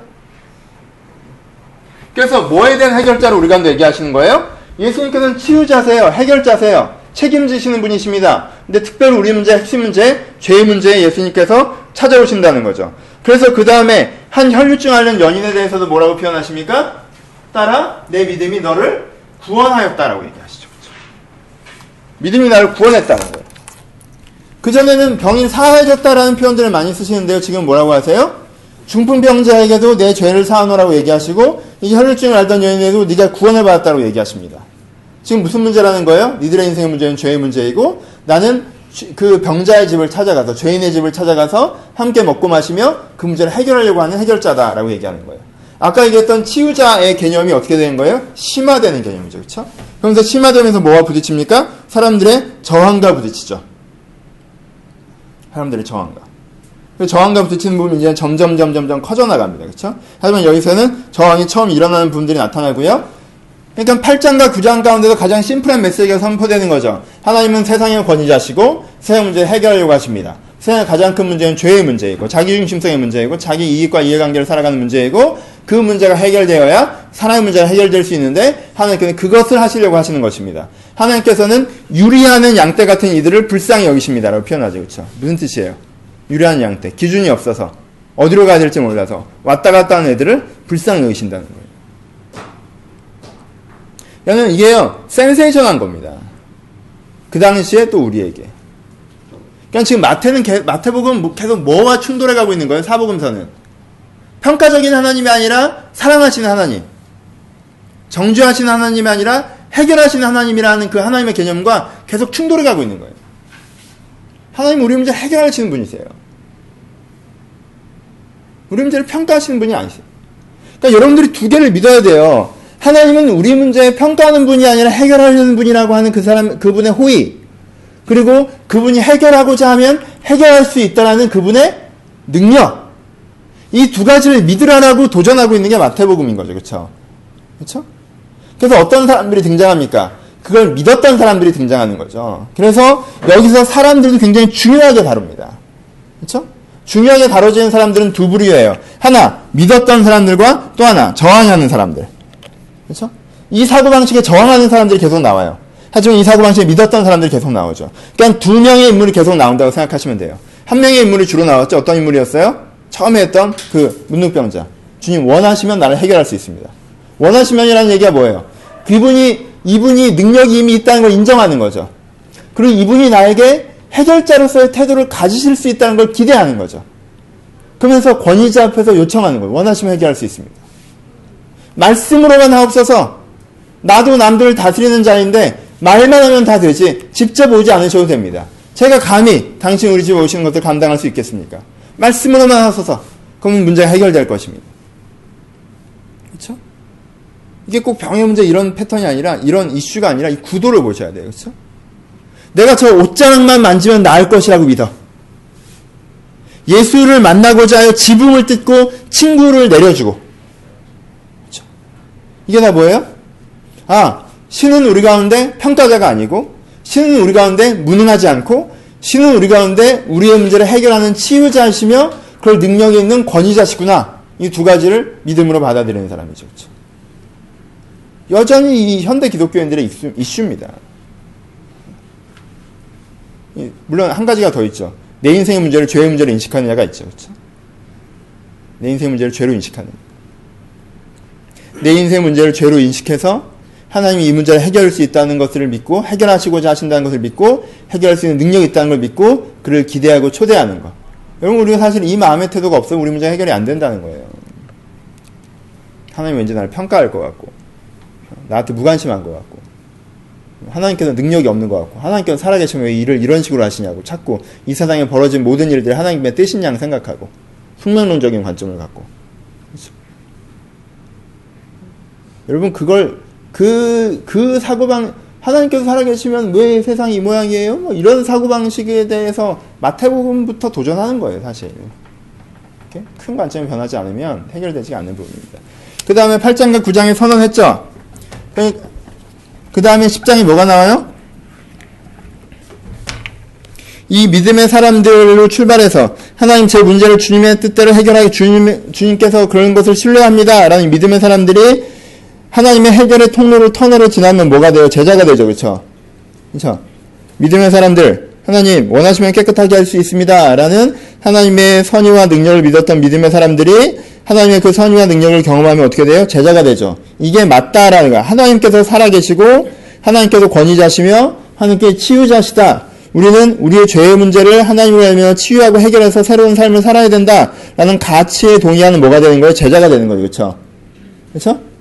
그래서 뭐에 대한 해결자로 우리 가운데 얘기하시는 거예요? 예수님께서는 치유자세요. 해결자세요. 책임지시는 분이십니다. 근데 특별히 우리 문제, 핵심 문제, 죄의 문제에 예수님께서 찾아오신다는 거죠. 그래서 그 다음에 한 혈류증 앓는 연인에 대해서도 뭐라고 표현하십니까? 따라 내 믿음이 너를 구원하였다라고 얘기하시죠. 그렇죠? 믿음이 나를 구원했다는 거예요. 그전에는 병이 사해졌다라는 표현들을 많이 쓰시는데요. 지금 뭐라고 하세요? 중풍병자에게도 내 죄를 사하노라고 얘기하시고 이게 혈루증을 앓던 여인에도 네가 구원을 받았다고 얘기하십니다. 지금 무슨 문제라는 거예요? 니들의 인생의 문제는 죄의 문제이고 나는 그 병자의 집을 찾아가서 죄인의 집을 찾아가서 함께 먹고 마시며 그 문제를 해결하려고 하는 해결자다라고 얘기하는 거예요. 아까 얘기했던 치유자의 개념이 어떻게 되는 거예요? 심화되는 개념이죠. 그렇죠? 그러면서 심화되면서 뭐와 부딪힙니까? 사람들의 저항과 부딪히죠. 사람들의 저항과. 그 저항과 부딪히는 부분이 이제 점점 점점 점 커져 나갑니다. 그렇죠? 하지만 여기서는 저항이 처음 일어나는 부분들이 나타나고요. 그러니까 팔 장과 구 장 가운데서 가장 심플한 메시지가 선포되는 거죠. 하나님은 세상의 권위자시고 세상 문제를 해결하려고 하십니다. 세상의 가장 큰 문제는 죄의 문제이고 자기중심성의 문제이고 자기 이익과 이해관계를 살아가는 문제이고 그 문제가 해결되어야 사람의 문제가 해결될 수 있는데 하나님께서는 그것을 하시려고 하시는 것입니다. 하나님께서는 유리하는 양떼 같은 이들을 불쌍히 여기십니다. 라고 표현하죠. 그렇죠? 무슨 뜻이에요? 유리한 양떼. 기준이 없어서 어디로 가야 될지 몰라서 왔다 갔다 하는 애들을 불쌍히 여기신다는 거예요. 여러분 이게요. 센세이션한 겁니다. 그 당시에 또 우리에게. 그러니까 지금 마태는 개, 마태복음은 계속 뭐와 충돌해 가고 있는 거예요? 사복음서는. 평가적인 하나님이 아니라 사랑하시는 하나님. 정죄하시는 하나님이 아니라 해결하시는 하나님이라는 그 하나님의 개념과 계속 충돌해 가고 있는 거예요. 하나님은 우리 문제를 해결하시는 분이세요. 우리 문제를 평가하시는 분이 아니세요. 그러니까 여러분들이 두 개를 믿어야 돼요. 하나님은 우리 문제에 평가하는 분이 아니라 해결하려는 분이라고 하는 그 사람, 그분의 호의. 그리고 그분이 해결하고자 하면 해결할 수 있다라는 그분의 능력. 이 두 가지를 믿으라라고 도전하고 있는 게 마태복음인 거죠. 그렇죠? 그렇죠? 그래서 어떤 사람들이 등장합니까? 그걸 믿었던 사람들이 등장하는 거죠. 그래서 여기서 사람들도 굉장히 중요하게 다룹니다. 그렇죠? 중요하게 다뤄지는 사람들은 두 부류예요. 하나, 믿었던 사람들과 또 하나, 저항하는 사람들. 그렇죠? 이 사고방식에 저항하는 사람들이 계속 나와요. 하지만 이 사고방식에 믿었던 사람들이 계속 나오죠. 그러니까 두 명의 인물이 계속 나온다고 생각하시면 돼요. 한 명의 인물이 주로 나왔죠. 어떤 인물이었어요? 처음에 했던 그 문둥병자. 주님 원하시면 나를 해결할 수 있습니다. 원하시면이라는 얘기가 뭐예요? 그분이, 이분이 능력이 이미 있다는 걸 인정하는 거죠. 그리고 이분이 나에게 해결자로서의 태도를 가지실 수 있다는 걸 기대하는 거죠. 그러면서 권위자 앞에서 요청하는 거예요. 원하시면 해결할 수 있습니다. 말씀으로만 하옵소서. 나도 남들을 다스리는 자인데 말만 하면 다 되지 직접 오지 않으셔도 됩니다. 제가 감히 당신 우리 집에 오시는 것을 감당할 수 있겠습니까? 말씀으로만 하소서. 그러면 문제가 해결될 것입니다. 그렇죠? 이게 꼭 병의 문제 이런 패턴이 아니라 이런 이슈가 아니라 이 구도를 보셔야 돼요. 그렇죠? 내가 저 옷자락만 만지면 나을 것이라고 믿어. 예수를 만나고자 하여 지붕을 뜯고 친구를 내려주고. 그렇죠? 이게 다 뭐예요? 아, 신은 우리 가운데 평가자가 아니고 신은 우리 가운데 무능하지 않고 신은 우리 가운데 우리의 문제를 해결하는 치유자이시며 그럴 능력이 있는 권위자시구나. 이 두 가지를 믿음으로 받아들이는 사람이죠. 그렇죠? 여전히 이 현대 기독교인들의 이슈, 이슈입니다. 물론 한 가지가 더 있죠. 내 인생의 문제를 죄의 문제로 인식하는 자가 있죠. 그렇죠? 내 인생의 문제를 죄로 인식하는. 내 인생의 문제를 죄로 인식해서 하나님이 이 문제를 해결할 수 있다는 것을 믿고 해결하시고자 하신다는 것을 믿고 해결할 수 있는 능력이 있다는 걸 믿고 그를 기대하고 초대하는 것. 여러분 우리가 사실 이 마음의 태도가 없으면 우리 문제가 해결이 안 된다는 거예요. 하나님 왠지 나를 평가할 것 같고 나한테 무관심한 것 같고 하나님께서 능력이 없는 것 같고 하나님께서 살아계시면 왜 일을 이런 식으로 하시냐고 자꾸 이 세상에 벌어진 모든 일들이 하나님의 뜻인 양 생각하고 숙명론적인 관점을 갖고 그렇죠? 여러분 그걸 그, 그 사고방, 하나님께서 살아계시면 왜 세상이 이 모양이에요? 뭐 이런 사고방식에 대해서 마태복음부터 도전하는 거예요, 사실. 이렇게 큰 관점이 변하지 않으면 해결되지 않는 부분입니다. 그 다음에 팔 장과 구 장에 선언했죠? 그 다음에 십 장이 뭐가 나와요? 이 믿음의 사람들로 출발해서 하나님 제 문제를 주님의 뜻대로 해결하기 주님, 주님께서 그런 것을 신뢰합니다. 라는 믿음의 사람들이 하나님의 해결의 통로를 터널을 지나면 뭐가 돼요? 제자가 되죠. 그렇죠? 그렇죠? 믿음의 사람들 하나님 원하시면 깨끗하게 할 수 있습니다. 라는 하나님의 선의와 능력을 믿었던 믿음의 사람들이 하나님의 그 선의와 능력을 경험하면 어떻게 돼요? 제자가 되죠. 이게 맞다라는 거야. 하나님께서 살아계시고 하나님께서 권위자시며 하나님께 치유자시다. 우리는 우리의 죄의 문제를 하나님으로 알며 치유하고 해결해서 새로운 삶을 살아야 된다라는 가치에 동의하는 뭐가 되는 거예요? 제자가 되는 거죠. 그렇죠? 그렇죠?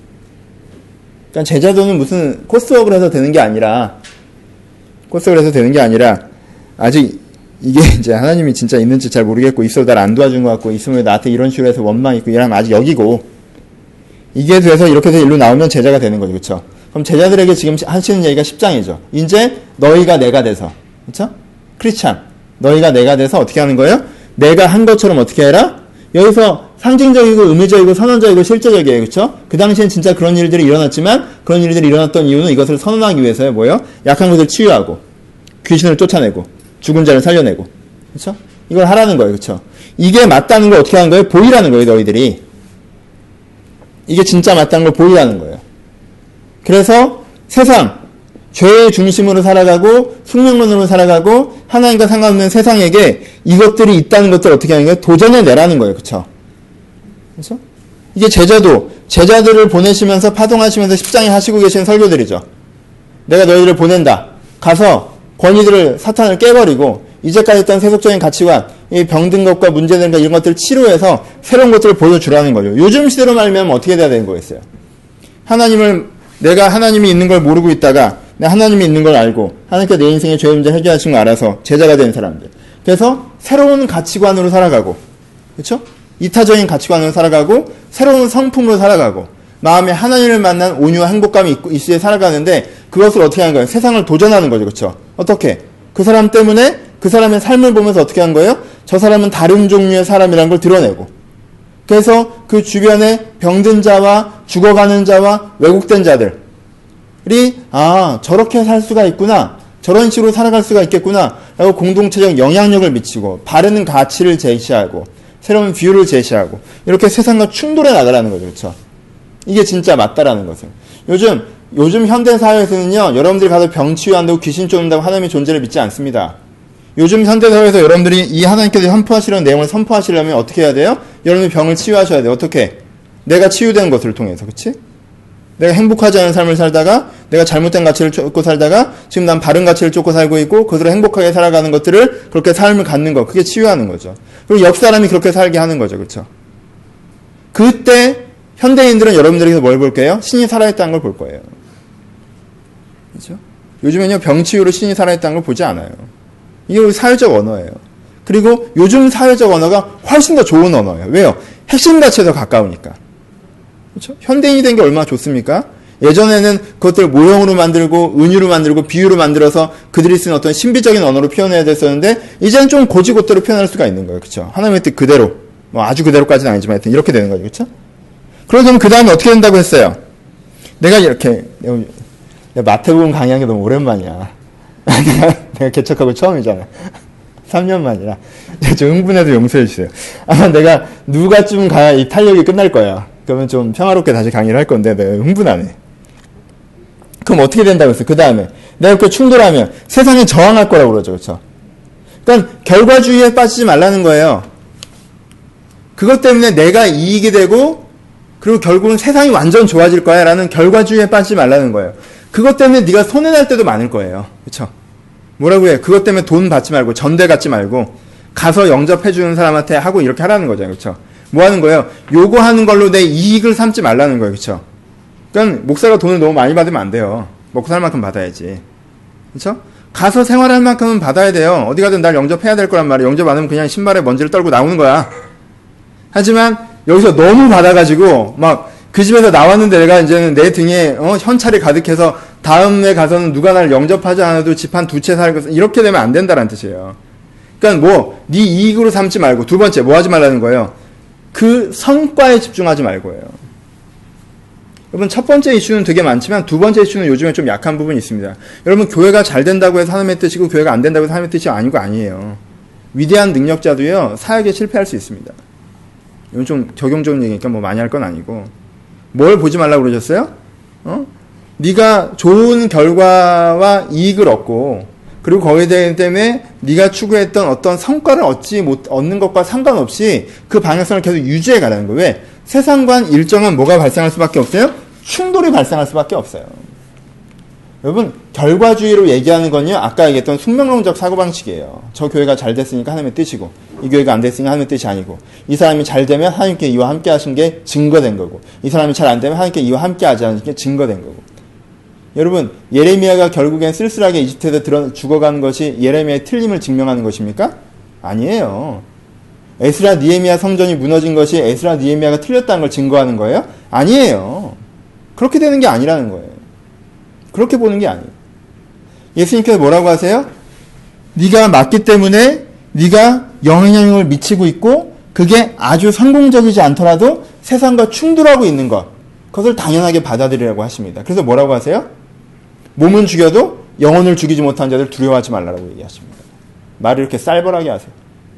그러니까 제자도는 무슨 코스웍을 해서 되는 게 아니라, 코스웍을 해서 되는 게 아니라, 아직 이게 이제 하나님이 진짜 있는지 잘 모르겠고, 있어도 날 안 도와준 것 같고, 있으면 나한테 이런 식으로 해서 원망 있고, 이러면 아직 여기고, 이게 돼서 이렇게 해서 일로 나오면 제자가 되는 거죠. 그쵸? 그럼 제자들에게 지금 하시는 얘기가 십 장이죠. 이제 너희가 내가 돼서, 그쵸? 크리스찬. 너희가 내가 돼서 어떻게 하는 거예요? 내가 한 것처럼 어떻게 해라? 여기서 상징적이고 의미적이고 선언적이고 실제적이에요. 그쵸? 그 당시엔 진짜 그런 일들이 일어났지만 그런 일들이 일어났던 이유는 이것을 선언하기 위해서요. 뭐예요? 약한 것을 치유하고 귀신을 쫓아내고 죽은 자를 살려내고 그쵸? 이걸 하라는 거예요. 그쵸? 이게 맞다는 걸 어떻게 하는 거예요? 보이라는 거예요. 너희들이. 이게 진짜 맞다는 걸 보이라는 거예요. 그래서 세상 죄의 중심으로 살아가고 숙명론으로 살아가고 하나님과 상관없는 세상에게 이것들이 있다는 것들을 어떻게 하는 거예요? 도전해내라는 거예요. 그쵸? 그래서 이게 제자도 제자들을 보내시면서 파송하시면서 십장에 하시고 계신 설교들이죠. 내가 너희들을 보낸다. 가서 권위들을 사탄을 깨버리고 이제까지 했던 세속적인 가치관, 이 병든 것과 문제된 것 이런 것들을 치료해서 새로운 것들을 보여주라는 거죠. 요즘 시대로 말하면 어떻게 돼야 되는 거겠어요? 하나님을 내가 하나님이 있는 걸 모르고 있다가 내가 하나님이 있는 걸 알고 하나님께서 내 인생의 죄의 문제를 해결하신 걸 알아서 제자가 된 사람들. 그래서 새로운 가치관으로 살아가고 그렇죠? 이타적인 가치관으로 살아가고 새로운 성품으로 살아가고 마음에 하나님을 만난 온유와 행복감이 있고 있으에 살아가는데 그것을 어떻게 하는 거예요? 세상을 도전하는 거죠. 그렇죠? 어떻게? 그 사람 때문에 그 사람의 삶을 보면서 어떻게 한 거예요? 저 사람은 다른 종류의 사람이라는 걸 드러내고 그래서 그 주변에 병든 자와 죽어가는 자와 왜곡된 자들이 아 저렇게 살 수가 있구나 저런 식으로 살아갈 수가 있겠구나 라고 공동체적 영향력을 미치고 바르는 가치를 제시하고 새로운 뷰를 제시하고 이렇게 세상과 충돌해 나가라는 거죠. 그렇죠? 이게 진짜 맞다라는 것을 요즘 요즘 현대 사회에서는요 여러분들이 가서 병 치유한다고 귀신 쫓는다고 하나님의 존재를 믿지 않습니다. 요즘 현대사회에서 여러분들이 이 하나님께서 선포하시려는 내용을 선포하시려면 어떻게 해야 돼요? 여러분이 병을 치유하셔야 돼요. 어떻게? 내가 치유된 것을 통해서. 그치? 내가 행복하지 않은 삶을 살다가 내가 잘못된 가치를 쫓고 살다가 지금 난 바른 가치를 쫓고 살고 있고 그들을 행복하게 살아가는 것들을 그렇게 삶을 갖는 거. 그게 치유하는 거죠. 그리고 옆 사람이 그렇게 살게 하는 거죠. 그쵸? 그때 현대인들은 여러분들에게서 뭘 볼게요? 신이 살아있다는 걸 볼 거예요. 그죠? 요즘엔요 병치유로 신이 살아있다는 걸 보지 않아요. 이게 우리 사회적 언어예요. 그리고 요즘 사회적 언어가 훨씬 더 좋은 언어예요. 왜요? 핵심 가치에 더 가까우니까. 그렇죠? 현대인이 된 게 얼마나 좋습니까? 예전에는 그것들을 모형으로 만들고 은유로 만들고 비유로 만들어서 그들이 쓰는 어떤 신비적인 언어로 표현해야 됐었는데 이제는 좀 고지고대로 표현할 수가 있는 거예요. 그렇죠? 하나님의 뜻 그대로. 뭐 아주 그대로까지는 아니지만 하여튼 이렇게 되는 거죠. 그렇죠? 그러면 그 다음에 어떻게 된다고 했어요? 내가 이렇게 내가 마태복음 강의한 게 너무 오랜만이야. 내가 개척하고 처음이잖아. 삼 년 만이라. 좀 흥분해도 용서해 주세요. 아마 내가 누가쯤 가야 이 탄력이 끝날 거야. 그러면 좀 평화롭게 다시 강의를 할 건데 내가 흥분하네. 그럼 어떻게 된다고 했어요? 그 다음에 내가 이렇게 충돌하면 세상에 저항할 거라고 그러죠. 그렇죠? 그러니까 결과주의에 빠지지 말라는 거예요. 그것 때문에 내가 이익이 되고 그리고 결국은 세상이 완전 좋아질 거야 라는 결과주의에 빠지지 말라는 거예요. 그것 때문에 네가 손해날 때도 많을 거예요. 그렇죠? 뭐라고 해요? 그것 때문에 돈 받지 말고 전대 갖지 말고 가서 영접해주는 사람한테 하고 이렇게 하라는 거잖아요. 그렇죠? 뭐 하는 거예요? 요거하는 걸로 내 이익을 삼지 말라는 거예요. 그렇죠? 그러니까 목사가 돈을 너무 많이 받으면 안 돼요. 먹고 살 만큼 받아야지. 그렇죠? 가서 생활할 만큼은 받아야 돼요. 어디 가든 날 영접해야 될 거란 말이에요. 영접 안 하면 그냥 신발에 먼지를 떨고 나오는 거야. 하지만 여기서 너무 받아가지고 막 그 집에서 나왔는데 내가 이제는 내 등에 어, 현찰이 가득해서 다음에 가서는 누가 날 영접하지 않아도 집 한 두 채 살고 이렇게 되면 안 된다는 뜻이에요. 그러니까 뭐 네 이익으로 삼지 말고 두 번째 뭐 하지 말라는 거예요. 그 성과에 집중하지 말고요. 여러분 첫 번째 이슈는 되게 많지만 두 번째 이슈는 요즘에 좀 약한 부분이 있습니다. 여러분 교회가 잘 된다고 해서 하나님의 뜻이고 교회가 안 된다고 해서 하나님의 뜻이 아니고 아니에요. 위대한 능력자도요 사역에 실패할 수 있습니다. 이건 좀 적용적인 얘기니까 뭐 많이 할 건 아니고 뭘 보지 말라고 그러셨어요? 어? 네가 좋은 결과와 이익을 얻고 그리고 거기에 때문에 네가 추구했던 어떤 성과를 얻지 못 얻는 것과 상관없이 그 방향성을 계속 유지해 가라는 거예요. 왜? 세상관 일정한 뭐가 발생할 수밖에 없어요? 충돌이 발생할 수밖에 없어요. 여러분 결과주의로 얘기하는 건요 아까 얘기했던 숙명론적 사고방식이에요. 저 교회가 잘 됐으니까 하나님의 뜻이고 이 교회가 안 됐으니까 하나님의 뜻이 아니고, 이 사람이 잘 되면 하나님께 이와 함께 하신 게 증거된 거고, 이 사람이 잘 안 되면 하나님께 이와 함께 하지 않은 게 증거된 거고. 여러분, 예레미야가 결국엔 쓸쓸하게 이집트에서 들어 죽어가는 것이 예레미야의 틀림을 증명하는 것입니까? 아니에요. 에스라 니에미야 성전이 무너진 것이 에스라 니에미야가 틀렸다는 걸 증거하는 거예요? 아니에요. 그렇게 되는 게 아니라는 거예요. 그렇게 보는 게 아니에요. 예수님께서 뭐라고 하세요? 네가 맞기 때문에 네가 영향력을 미치고 있고 그게 아주 성공적이지 않더라도 세상과 충돌하고 있는 것, 그것을 당연하게 받아들이라고 하십니다. 그래서 뭐라고 하세요? 몸은 죽여도 영혼을 죽이지 못한 자들 두려워하지 말라고 얘기하십니다. 말을 이렇게 쌀벌하게 하세요.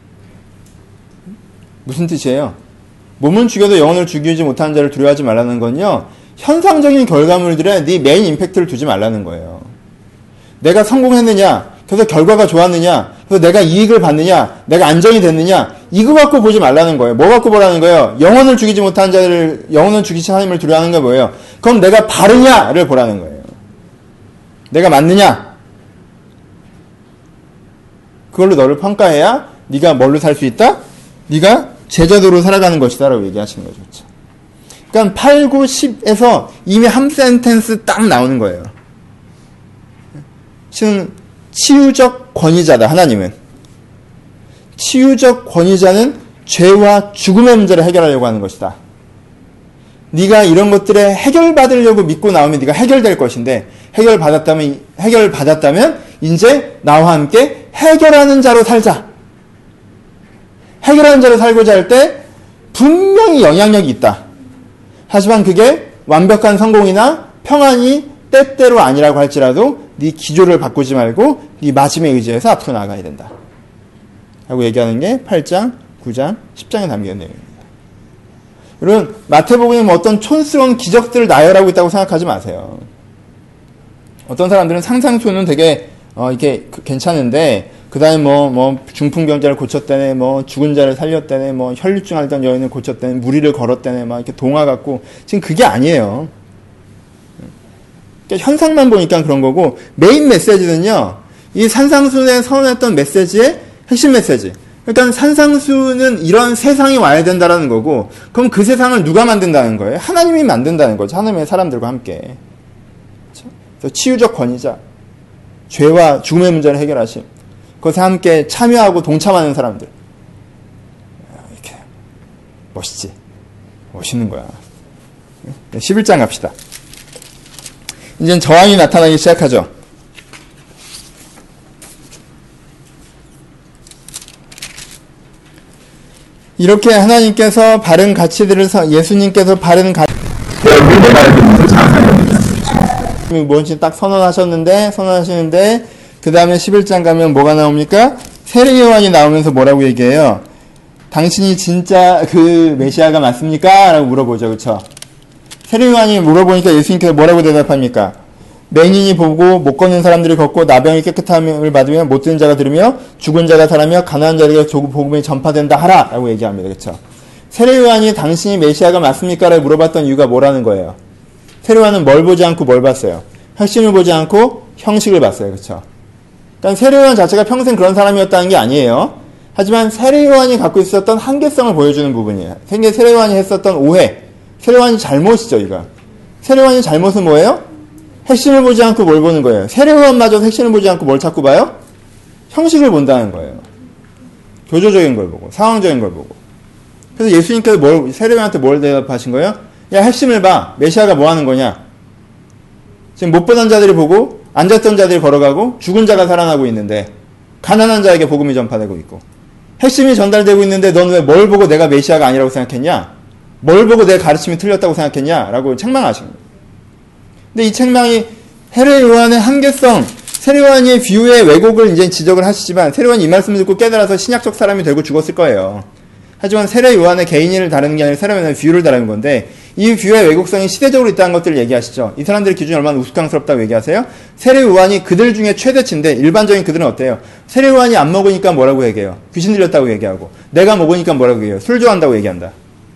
무슨 뜻이에요? 몸은 죽여도 영혼을 죽이지 못하는 자를 두려워하지 말라는 건요, 현상적인 결과물들에 네 메인 임팩트를 두지 말라는 거예요. 내가 성공했느냐, 그래서 결과가 좋았느냐, 그래서 내가 이익을 받느냐, 내가 안정이 됐느냐, 이거 갖고 보지 말라는 거예요. 뭐 갖고 보라는 거예요? 영혼을 죽이지 못한 자를, 영혼을 죽이신 하나님을 두려워하는 게 뭐예요? 그럼 내가 바르냐를 보라는 거예요. 내가 맞느냐? 그걸로 너를 평가해야 네가 뭘로 살 수 있다? 네가 제자도로 살아가는 것이다 라고 얘기하시는 거죠. 그렇죠? 그러니까 팔, 구, 십에서 이미 한 센텐스 딱 나오는 거예요. 신은 치유적 권위자다. 하나님은 치유적 권위자는 죄와 죽음의 문제를 해결하려고 하는 것이다. 네가 이런 것들에 해결받으려고 믿고 나오면 네가 해결될 것인데, 해결받았다면 해결받았다면 이제 나와 함께 해결하는 자로 살자. 해결하는 자로 살고자 할 때 분명히 영향력이 있다. 하지만 그게 완벽한 성공이나 평안이 때때로 아니라고 할지라도 네 기조를 바꾸지 말고 네 마침에 의지해서 앞으로 나아가야 된다 라고 얘기하는 게 팔 장, 구 장, 십 장에 담긴 내용입니다. 여러분, 마태복음이 뭐 어떤 촌스러운 기적들을 나열하고 있다고 생각하지 마세요. 어떤 사람들은 상상수는 되게 어, 이렇게 괜찮은데, 그 다음에 뭐, 뭐, 중풍병자를 고쳤다네, 뭐, 죽은 자를 살렸다네, 뭐, 혈류증 앓던 여인을 고쳤다네, 무리를 걸었다네, 막 이렇게 동화 같고, 지금 그게 아니에요. 그러니까 현상만 보니까 그런 거고, 메인 메시지는요, 이 산상수에 선언했던 메시지의 핵심 메시지. 그러니까 산상수는 이런 세상이 와야 된다라는 거고, 그럼 그 세상을 누가 만든다는 거예요? 하나님이 만든다는 거죠. 하나님의 사람들과 함께. 그렇죠? 치유적 권위자, 죄와 죽음의 문제를 해결하심, 그것에 함께 참여하고 동참하는 사람들. 이렇게 멋있지? 멋있는 거야. 십일 장 갑시다. 이제는 저항이 나타나기 시작하죠. 이렇게 하나님께서 바른 가치들을, 예수님께서 바른 가치, 뭔지 딱 선언하셨는데, 선언하시는데, 그 다음에 십일 장 가면 뭐가 나옵니까? 세례 요한이 나오면서 뭐라고 얘기해요? 당신이 진짜 그 메시아가 맞습니까? 라고 물어보죠. 그쵸? 세례 요한이 물어보니까 예수님께서 뭐라고 대답합니까? 맹인이 보고 못 걷는 사람들이 걷고 나병이 깨끗함을 받으며 못 듣는 자가 들으며 죽은 자가 살아며 가난한 자에게 복음이 전파된다 하라 라고 얘기합니다. 그쵸? 세례 요한이 당신이 메시아가 맞습니까? 라고 물어봤던 이유가 뭐라는 거예요? 세례 요한은 뭘 보지 않고 뭘 봤어요? 핵심을 보지 않고 형식을 봤어요. 그쵸? 그러니까 세례 요한 자체가 평생 그런 사람이었다는 게 아니에요. 하지만 세례 요한이 갖고 있었던 한계성을 보여주는 부분이에요. 세례 요한이 했었던 오해, 세례 요한이 잘못이죠. 이거 세례 요한이 잘못은 뭐예요? 핵심을 보지 않고 뭘 보는 거예요? 세례 요한마저 핵심을 보지 않고 뭘 찾고 봐요? 형식을 본다는 거예요. 교조적인 걸 보고, 상황적인 걸 보고. 그래서 예수님께서 뭘, 세례 요한한테 뭘 대답하신 거예요? 야, 핵심을 봐. 메시아가 뭐 하는 거냐? 지금 못 보던 자들이 보고, 앉았던 자들이 걸어가고, 죽은 자가 살아나고 있는데, 가난한 자에게 복음이 전파되고 있고, 핵심이 전달되고 있는데 넌 왜 뭘 보고 내가 메시아가 아니라고 생각했냐? 뭘 보고 내 가르침이 틀렸다고 생각했냐? 라고 책망하신 거예요. 근데 이 책망이 세례 요한의 한계성, 세례 요한의 뷰의 왜곡을 이제 지적을 하시지만, 세례 요한이 이 말씀을 듣고 깨달아서 신약적 사람이 되고 죽었을 거예요. 하지만 세례 요한의 개인을 다루는 게 아니라 세례 요한의 뷰를 다루는 건데, 이 뷰의 왜곡성이 시대적으로 있다는 것들을 얘기하시죠. 이 사람들의 기준이 얼마나 우스꽝스럽다고 얘기하세요? 세례 요한이 그들 중에 최대치인데, 일반적인 그들은 어때요? 세례 요한이 안 먹으니까 뭐라고 얘기해요? 귀신 들렸다고 얘기하고, 내가 먹으니까 뭐라고 얘기해요? 술 좋아한다고 얘기한다.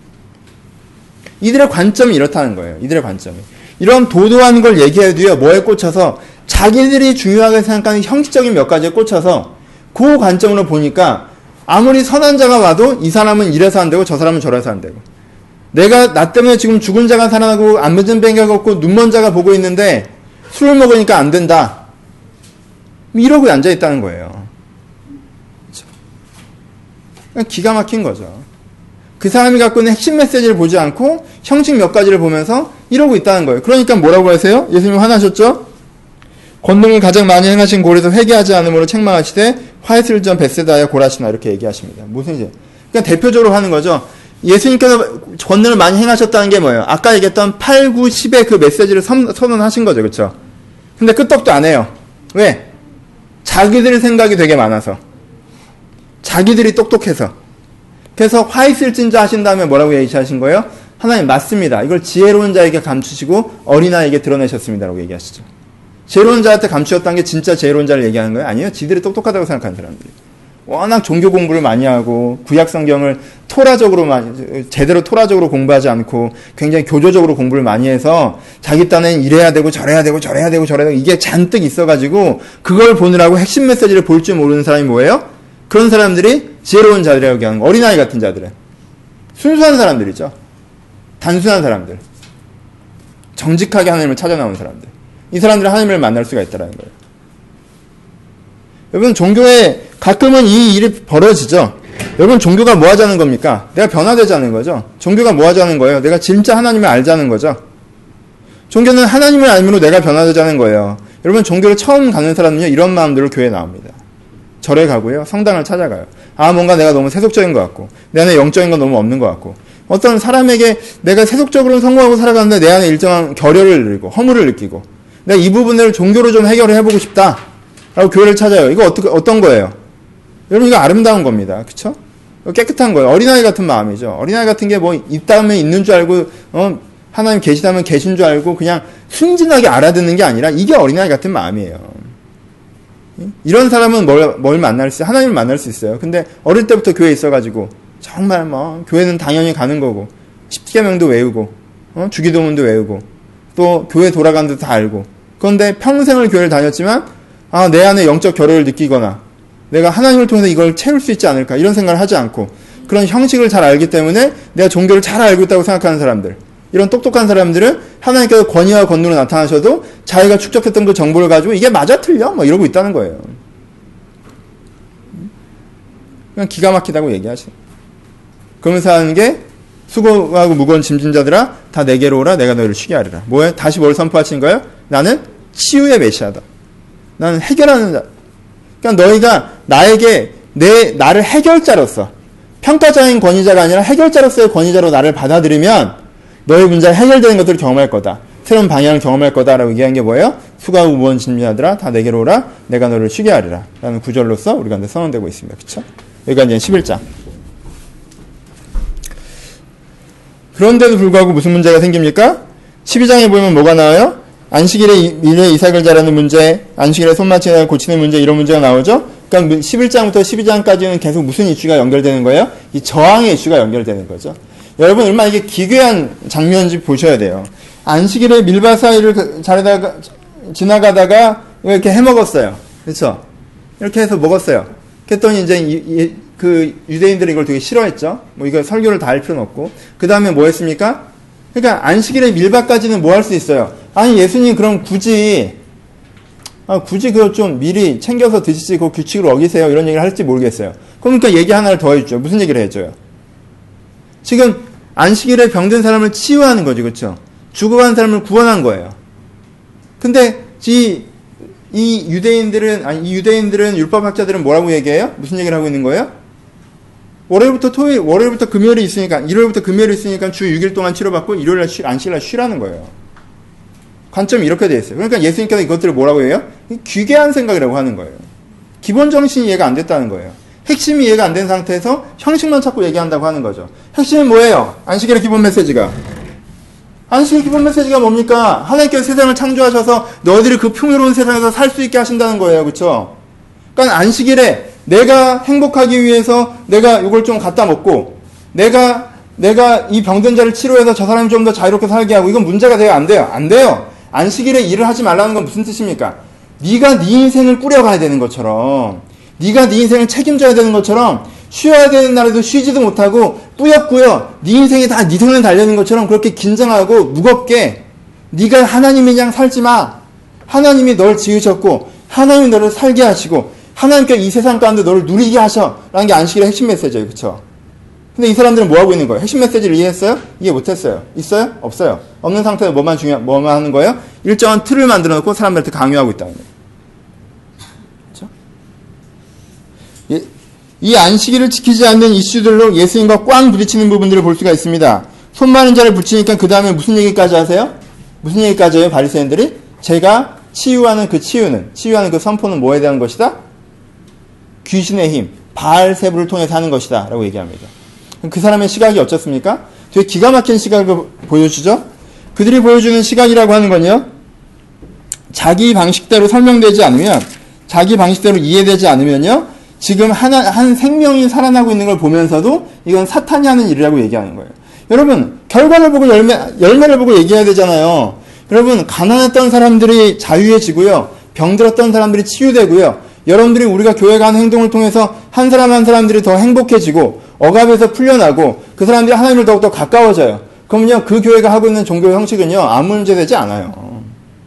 이들의 관점이 이렇다는 거예요. 이들의 관점이. 이런 도도한 걸 얘기해도요, 뭐에 꽂혀서 자기들이 중요하게 생각하는 형식적인 몇 가지에 꽂혀서 그 관점으로 보니까 아무리 선한 자가 와도 이 사람은 이래서 안 되고 저 사람은 저래서 안 되고, 내가 나 때문에 지금 죽은 자가 살아나고 안 맞은 뱅이가 걷고 눈먼 자가 보고 있는데 술을 먹으니까 안 된다, 이러고 앉아 있다는 거예요. 그렇죠? 기가 막힌 거죠. 그 사람이 갖고 있는 핵심 메시지를 보지 않고 형식 몇 가지를 보면서 이러고 있다는 거예요. 그러니까 뭐라고 하세요? 예수님 화나셨죠? 권능을 가장 많이 행하신 고래에서 회개하지 않음으로 책망하시되 화해스를 전 벳세다에 고라시나, 이렇게 얘기하십니다. 무슨 이제 그러니까 대표적으로 하는 거죠. 예수님께서 권능을 많이 행하셨다는 게 뭐예요? 아까 얘기했던 팔, 구, 십의 그 메시지를 선, 선언하신 거죠. 그렇죠? 근데 끄떡도 안 해요. 왜? 자기들의 생각이 되게 많아서, 자기들이 똑똑해서. 그래서 화이슬진자 하신 다음에 뭐라고 얘기하신 거예요? 하나님 맞습니다. 이걸 지혜로운 자에게 감추시고 어린아이에게 드러내셨습니다 라고 얘기하시죠. 지혜로운 자한테 감추셨다는 게 진짜 지혜로운 자를 얘기하는 거예요? 아니에요. 지들이 똑똑하다고 생각하는 사람들이. 워낙 종교 공부를 많이 하고 구약 성경을 토라적으로 많이, 제대로 토라적으로 공부하지 않고 굉장히 교조적으로 공부를 많이 해서 자기 딴엔 이래야 되고 저래야 되고 저래야 되고 저래야 되고 이게 잔뜩 있어가지고 그걸 보느라고 핵심 메시지를 볼 줄 모르는 사람이 뭐예요? 그런 사람들이 지혜로운 자들이라고 얘기하는 거. 어린아이 같은 자들은 순수한 사람들이죠. 단순한 사람들, 정직하게 하나님을 찾아 나온 사람들, 이 사람들은 하나님을 만날 수가 있다는 거예요. 여러분, 종교에 가끔은 이 일이 벌어지죠. 여러분, 종교가 뭐 하자는 겁니까? 내가 변화되자는 거죠. 종교가 뭐 하자는 거예요? 내가 진짜 하나님을 알자는 거죠. 종교는 하나님을 알므로 내가 변화되자는 거예요. 여러분, 종교를 처음 가는 사람은요, 이런 마음대로 교회에 나옵니다. 절에 가고요, 성당을 찾아가요. 아, 뭔가 내가 너무 세속적인 것 같고, 내 안에 영적인 건 너무 없는 것 같고, 어떤 사람에게 내가 세속적으로는 성공하고 살아가는데 내 안에 일정한 결여를 느끼고 허물을 느끼고, 내가 이 부분을 종교로 좀 해결을 해보고 싶다 라고 교회를 찾아요. 이거 어떻게, 어떤 거예요? 여러분, 이거 아름다운 겁니다. 그쵸? 깨끗한 거예요. 어린아이 같은 마음이죠. 어린아이 같은 게 뭐 있다면 있는 줄 알고, 어, 하나님 계시다면 계신 줄 알고 그냥 순진하게 알아듣는 게 아니라 이게 어린아이 같은 마음이에요. 이런 사람은 뭘, 뭘 만날 수, 하나님을 만날 수 있어요. 근데 어릴 때부터 교회에 있어가지고 정말 뭐 교회는 당연히 가는 거고, 십계명도 외우고, 어? 주기도문도 외우고, 또 교회 돌아가는 데도 다 알고, 그런데 평생을 교회를 다녔지만 아, 내 안에 영적 결여를 느끼거나 내가 하나님을 통해서 이걸 채울 수 있지 않을까, 이런 생각을 하지 않고 그런 형식을 잘 알기 때문에 내가 종교를 잘 알고 있다고 생각하는 사람들, 이런 똑똑한 사람들은 하나님께서 권위와 권능으로 나타나셔도 자기가 축적했던 그 정보를 가지고 이게 맞아 틀려? 뭐 이러고 있다는 거예요. 그냥 기가 막히다고 얘기하시죠. 그러면서 하는 게 수고하고 무거운 짐진 자들아 다 내게로 오라, 내가 너희를 쉬게 하리라. 뭐예요? 다시 뭘 선포하신 거예요? 나는 치유의 메시아다. 나는 해결하는 자. 그러니까 너희가 나에게 내 나를 해결자로서, 평가자인 권위자가 아니라 해결자로서의 권위자로 나를 받아들이면 너의 문제가 해결되는 것들을 경험할 거다. 새로운 방향을 경험할 거다라고 얘기한 게 뭐예요? 수고하고 무거운 짐진 자들아 다 내게로 오라, 내가 너를 쉬게 하리라 라는 구절로서 우리가 이제 선언되고 있습니다. 그쵸? 여기가 이제 십일 장. 그런데도 불구하고 무슨 문제가 생깁니까? 십이 장에 보면 뭐가 나와요? 안식일에 미래 이삭을 자라는 문제, 안식일에 손마취를 고치는 문제, 이런 문제가 나오죠? 그러니까 십일 장부터 십이 장까지는 계속 무슨 이슈가 연결되는 거예요? 이 저항의 이슈가 연결되는 거죠. 여러분, 얼마나 이게 기괴한 장면인지 보셔야 돼요. 안식일에 밀밭 사이를 자르다가, 지나가다가 이렇게 해 먹었어요. 그렇죠? 이렇게 해서 먹었어요. 그랬더니 이제 이, 이, 그 유대인들이 이걸 되게 싫어했죠. 뭐 이거 설교를 다 할 필요는 없고. 그 다음에 뭐 했습니까? 그러니까 안식일에 밀밭까지는 뭐 할 수 있어요? 아니, 예수님 그럼 굳이 아, 굳이 그걸 좀 미리 챙겨서 드시지 그 규칙을 어기세요, 이런 얘기를 할지 모르겠어요. 그러니까 얘기 하나를 더 해주죠. 무슨 얘기를 해줘요? 지금 안식일에 병든 사람을 치유하는 거죠. 그렇죠? 죽어간 사람을 구원한 거예요. 근데 이, 이 유대인들은 아니 이 유대인들은 율법학자들은 뭐라고 얘기해요? 무슨 얘기를 하고 있는 거예요? 월요일부터 토요일, 월요일부터 금요일이 있으니까, 일요일부터 금요일이 있으니까 주 육 일 동안 치료받고 일요일날 쉬, 안식일날 쉬라는 거예요. 관점이 이렇게 되어 있어요. 그러니까 예수님께서 이것들을 뭐라고 해요? 귀괴한 생각이라고 하는 거예요. 기본 정신이 이해가 안 됐다는 거예요. 핵심이 이해가 안 된 상태에서 형식만 찾고 얘기한다고 하는 거죠. 핵심이 뭐예요? 안식일의 기본 메시지가. 안식일 기본 메시지가 뭡니까? 하나님께서 세상을 창조하셔서 너희들이 그 풍요로운 세상에서 살 수 있게 하신다는 거예요. 그렇죠? 그러니까 안식일에 내가 행복하기 위해서 내가 이걸 좀 갖다 먹고, 내가 내가 이 병든 자를 치료해서 저 사람이 좀 더 자유롭게 살게 하고, 이건 문제가 돼요? 안 돼요? 안 돼요. 안식일에 일을 하지 말라는 건 무슨 뜻입니까? 네가 네 인생을 꾸려가야 되는 것처럼, 네가 네 인생을 책임져야 되는 것처럼 쉬어야 되는 날에도 쉬지도 못하고 뿌옇고요. 네 인생이 다 네 손에 달려있는 것처럼 그렇게 긴장하고 무겁게 네가 하나님이냥 살지 마. 하나님이 널 지으셨고 하나님이 너를 살게 하시고 하나님께서 이 세상 가운데 너를 누리게 하셔 라는 게 안식일의 핵심 메시지예요. 그렇죠? 근데 이 사람들은 뭐 하고 있는 거예요? 핵심 메시지를 이해했어요? 이해 못했어요. 있어요? 없어요. 없는 상태에서 뭐만 중요, 뭐만 하는 거예요? 일정한 틀을 만들어 놓고 사람들한테 강요하고 있다는 거예요. 그렇죠? 예, 이 안식일을 지키지 않는 이슈들로 예수님과 꽝 부딪히는 부분들을 볼 수가 있습니다. 손 많은 자를 붙이니까 그 다음에 무슨 얘기까지 하세요? 무슨 얘기까지 해요? 바리새인들이? 제가 치유하는 그 치유는, 치유하는 그 선포는 뭐에 대한 것이다? 귀신의 힘, 바알세부를 통해서 하는 것이다 라고 얘기합니다. 그 사람의 시각이 어떻습니까? 되게 기가 막힌 시각을 보여주죠? 그들이 보여주는 시각이라고 하는 건요, 자기 방식대로 설명되지 않으면, 자기 방식대로 이해되지 않으면요, 지금 하나, 한 생명이 살아나고 있는 걸 보면서도 이건 사탄이 하는 일이라고 얘기하는 거예요. 여러분, 결과를 보고 열매, 열매를 보고 얘기해야 되잖아요. 여러분, 가난했던 사람들이 자유해지고요, 병들었던 사람들이 치유되고요, 여러분들이 우리가 교회 가는 행동을 통해서 한 사람 한 사람들이 더 행복해지고 억압에서 풀려나고 그 사람들이 하나님을 더욱더 가까워져요. 그럼요, 그 교회가 하고 있는 종교 형식은요, 아무 문제 되지 않아요.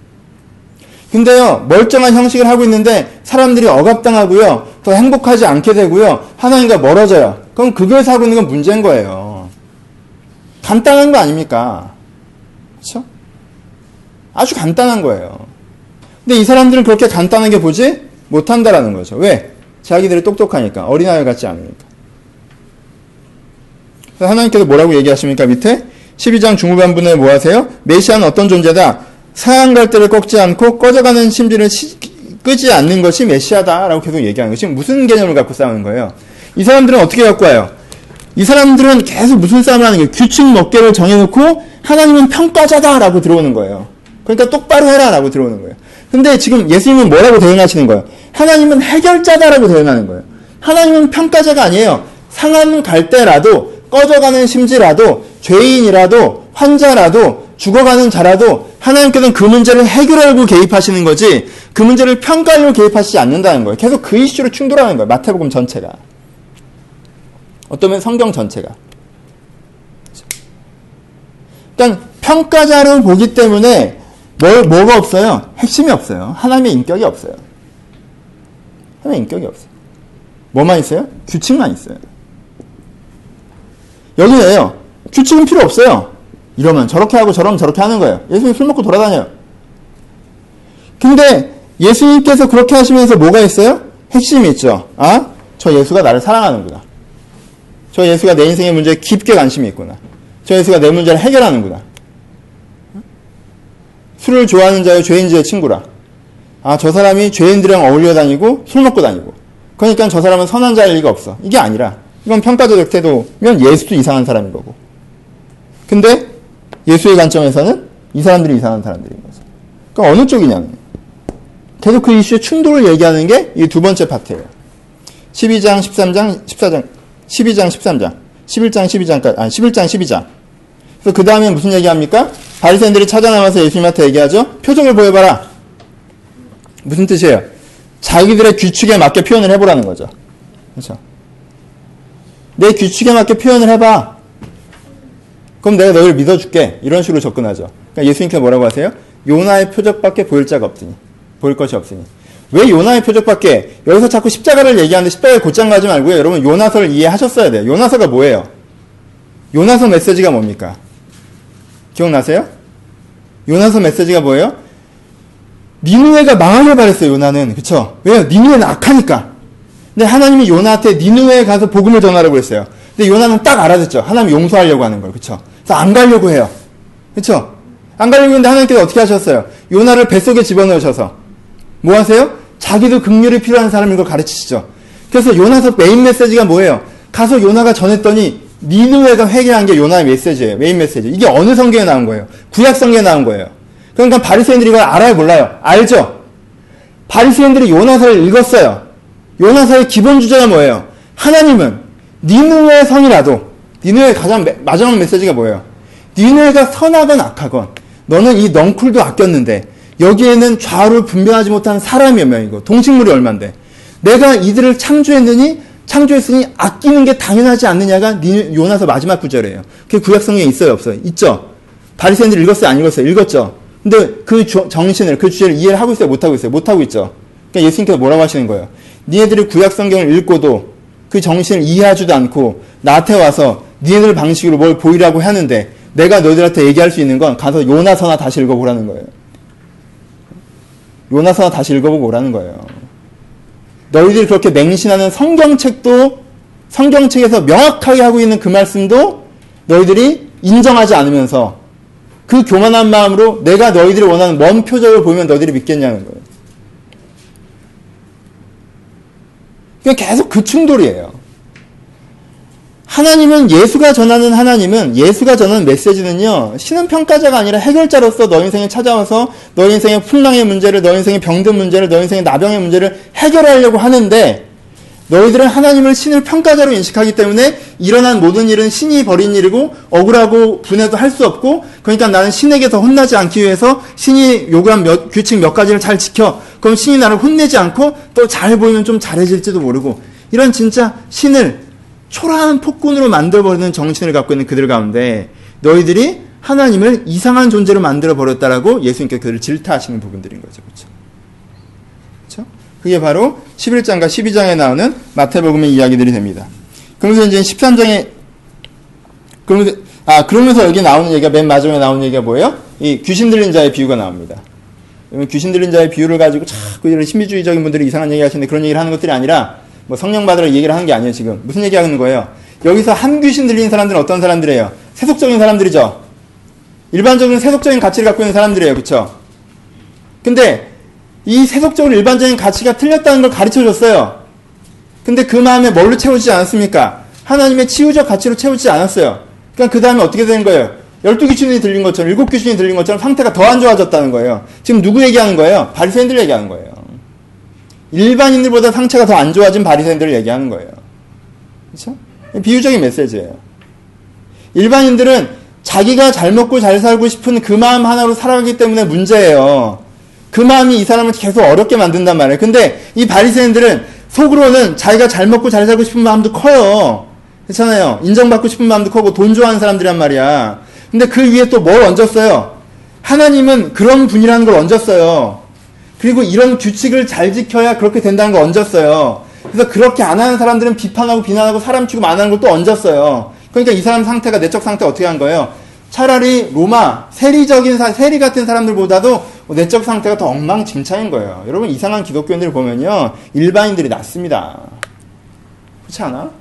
근데요, 멀쩡한 형식을 하고 있는데 사람들이 억압당하고요, 더 행복하지 않게 되고요, 하나님과 멀어져요. 그럼 그 교회에서 하고 있는 건 문제인 거예요. 간단한 거 아닙니까? 그렇죠? 아주 간단한 거예요. 근데 이 사람들은 그렇게 간단하게 보지 못한다라는 거죠. 왜? 자기들이 똑똑하니까. 어린아이 같지 않으니까. 하나님께서 뭐라고 얘기하십니까? 밑에 십이 장 중후반부에 뭐 하세요? 메시아는 어떤 존재다? 사양 갈대를 꺾지 않고 꺼져가는 심지를 시, 끄지 않는 것이 메시아다라고 계속 얘기하는 거예요. 지금 무슨 개념을 갖고 싸우는 거예요? 이 사람들은 어떻게 갖고 와요? 이 사람들은 계속 무슨 싸움을 하는 거예요? 규칙 몇 개를 정해놓고 하나님은 평가자다라고 들어오는 거예요. 그러니까 똑바로 해라라고 들어오는 거예요. 근데 지금 예수님은 뭐라고 대응하시는 거예요? 하나님은 해결자다라고 대응하는 거예요. 하나님은 평가자가 아니에요. 상한 갈대라도, 꺼져가는 심지라도, 죄인이라도, 환자라도, 죽어가는 자라도 하나님께서는 그 문제를 해결하려고 개입하시는 거지 그 문제를 평가하려고 개입하시지 않는다는 거예요. 계속 그 이슈로 충돌하는 거예요. 마태복음 전체가. 어쩌면 성경 전체가. 그러니까 평가자로 보기 때문에 뭐, 뭐가 없어요? 핵심이 없어요. 하나님의 인격이 없어요. 하나님의 인격이 없어요. 뭐만 있어요? 규칙만 있어요. 여기에요. 규칙은 필요 없어요. 이러면 저렇게 하고 저러면 저렇게 하는 거예요. 예수님 술 먹고 돌아다녀요. 근데 예수님께서 그렇게 하시면서 뭐가 있어요? 핵심이 있죠. 아, 저 예수가 나를 사랑하는구나. 저 예수가 내 인생의 문제에 깊게 관심이 있구나. 저 예수가 내 문제를 해결하는구나. 술을 좋아하는 자의 죄인지의 친구라. 아, 저 사람이 죄인들이랑 어울려 다니고 술 먹고 다니고. 그러니까 저 사람은 선한 자일 리가 없어. 이게 아니라 이건 평가적 태도면 예수도 이상한 사람인 거고. 근데 예수의 관점에서는 이 사람들이 이상한 사람들인 거죠. 그러니까 어느 쪽이냐면 계속 그 이슈의 충돌을 얘기하는 게 이 두 번째 파트예요. 십이 장, 십삼 장, 십사 장, 십이 장, 십삼 장, 십일 장, 십이 장까지, 아니 십일 장, 십이 장. 그래서 그 다음에 무슨 얘기합니까? 바리새인들이 찾아나와서 예수님한테 얘기하죠. 표정을 보여봐라. 무슨 뜻이에요? 자기들의 규칙에 맞게 표현을 해보라는 거죠. 그렇죠? 내 규칙에 맞게 표현을 해봐. 그럼 내가 너희를 믿어줄게. 이런 식으로 접근하죠. 그러니까 예수님께서 뭐라고 하세요? 요나의 표적밖에 보일 자가 없으니. 보일 것이 없으니. 왜 요나의 표적밖에? 여기서 자꾸 십자가를 얘기하는데 십자가에 곧장 가지 말고요. 여러분 요나서를 이해하셨어야 돼요. 요나서가 뭐예요? 요나서 메시지가 뭡니까? 기억나세요? 요나서 메시지가 뭐예요? 니느웨가 망하길 바랬어요. 요나는. 그쵸? 왜요? 니느웨는 악하니까. 근데 하나님이 요나한테 니느웨에 가서 복음을 전하라고 했어요. 근데 요나는 딱 알아듣죠. 하나님 용서하려고 하는 걸. 그쵸? 그래서 안 가려고 해요. 그쵸? 안 가려고 했는데 하나님께서 어떻게 하셨어요? 요나를 뱃속에 집어넣으셔서 뭐 하세요? 자기도 긍휼이 필요한 사람인 걸 가르치시죠. 그래서 요나서 메인 메시지가 뭐예요? 가서 요나가 전했더니 니느웨가 회개한 게 요나의 메시지예요. 메인 메시지. 이게 어느 성경에 나온 거예요? 구약 성경에 나온 거예요. 그러니까 바리새인들이 이걸 알아요, 몰라요? 알죠? 바리새인들이 요나서를 읽었어요. 요나서의 기본 주제가 뭐예요? 하나님은 니느웨 성이라도, 니느웨의 가장 매, 마지막 메시지가 뭐예요? 니느웨가 선하건 악하건 너는 이 넝쿨도 아꼈는데 여기에는 좌우를 분별하지 못한 사람이 몇 명이고 동식물이 얼만데 내가 이들을 창조했느니 창조했으니 아끼는 게 당연하지 않느냐가 요나서 마지막 구절이에요. 그게 구약성경에 있어요, 없어요? 있죠. 바리새인들 읽었어요, 안 읽었어요? 읽었죠. 근데 그 정신을, 그 주제를 이해를 하고 있어요, 못 하고 있어요? 못 하고 있죠. 그러니까 예수님께서 뭐라고 하시는 거예요? 니네들이 구약성경을 읽고도 그 정신을 이해하지도 않고 나한테 와서 니네들 방식으로 뭘 보이라고 하는데 내가 너희들한테 얘기할 수 있는 건 가서 요나서나 다시 읽어보라는 거예요. 요나서나 다시 읽어보고 오라는 거예요. 너희들이 그렇게 맹신하는 성경책도 성경책에서 명확하게 하고 있는 그 말씀도 너희들이 인정하지 않으면서 그 교만한 마음으로 내가 너희들이 원하는 먼 표적을 보면 너희들이 믿겠냐는 거예요. 그러니까 계속 그 충돌이에요. 하나님은 예수가 전하는 하나님은 예수가 전하는 메시지는요. 신은 평가자가 아니라 해결자로서 너 인생에 찾아와서 너 인생의 풍랑의 문제를 너 인생의 병든 문제를 너 인생의 나병의 문제를 해결하려고 하는데 너희들은 하나님을 신을 평가자로 인식하기 때문에 일어난 모든 일은 신이 벌인 일이고 억울하고 분해도 할 수 없고 그러니까 나는 신에게서 혼나지 않기 위해서 신이 요구한 몇, 규칙 몇 가지를 잘 지켜 그럼 신이 나를 혼내지 않고 또 잘 보이면 좀 잘해질지도 모르고 이런 진짜 신을 초라한 폭군으로 만들어버리는 정신을 갖고 있는 그들 가운데 너희들이 하나님을 이상한 존재로 만들어버렸다라고 예수님께서 그들을 질타하시는 부분들인 거죠. 그렇죠? 그렇죠? 그게 바로 십일 장과 십이 장에 나오는 마태복음의 이야기들이 됩니다. 그러면서 이제 십삼 장에 그러면서 아 그러면서 여기 나오는 얘기가 맨 마지막에 나오는 얘기가 뭐예요? 이 귀신 들린 자의 비유가 나옵니다. 귀신 들린 자의 비유를 가지고 자꾸 이런 신비주의적인 분들이 이상한 얘기 하시는데 그런 얘기를 하는 것들이 아니라 뭐 성령 받으러 얘기를 하는 게 아니에요, 지금. 무슨 얘기 하는 거예요? 여기서 한 귀신 들린 사람들은 어떤 사람들이에요? 세속적인 사람들이죠. 일반적인 세속적인 가치를 갖고 있는 사람들이에요. 그쵸? 근데 이 세속적으로 일반적인 가치가 틀렸다는 걸 가르쳐 줬어요. 근데 그 마음에 뭘로 채우지 않았습니까? 하나님의 치유적 가치로 채우지 않았어요. 그러니까 그 다음에 어떻게 되는 거예요? 열두 귀신이 들린 것처럼, 일곱 귀신이 들린 것처럼 상태가 더 안 좋아졌다는 거예요. 지금 누구 얘기하는 거예요? 바리새인들 얘기하는 거예요. 일반인들보다 상태가 더 안 좋아진 바리새인들을 얘기하는 거예요. 그렇죠? 비유적인 메시지예요. 일반인들은 자기가 잘 먹고 잘 살고 싶은 그 마음 하나로 살아가기 때문에 문제예요. 그 마음이 이 사람을 계속 어렵게 만든단 말이에요. 근데 이 바리새인들은 속으로는 자기가 잘 먹고 잘 살고 싶은 마음도 커요. 그렇잖아요. 인정받고 싶은 마음도 크고 돈 좋아하는 사람들이란 말이야. 근데 그 위에 또 뭘 얹었어요? 하나님은 그런 분이라는 걸 얹었어요. 그리고 이런 규칙을 잘 지켜야 그렇게 된다는 걸 얹었어요. 그래서 그렇게 안 하는 사람들은 비판하고 비난하고 사람 취급 안 하는 걸 또 얹었어요. 그러니까 이 사람 상태가, 내적 상태가 어떻게 한 거예요? 차라리 로마, 세리적인, 사, 세리 같은 사람들보다도 내적 상태가 더 엉망진창인 거예요. 여러분, 이상한 기독교인들 보면요. 일반인들이 낫습니다. 그렇지 않아?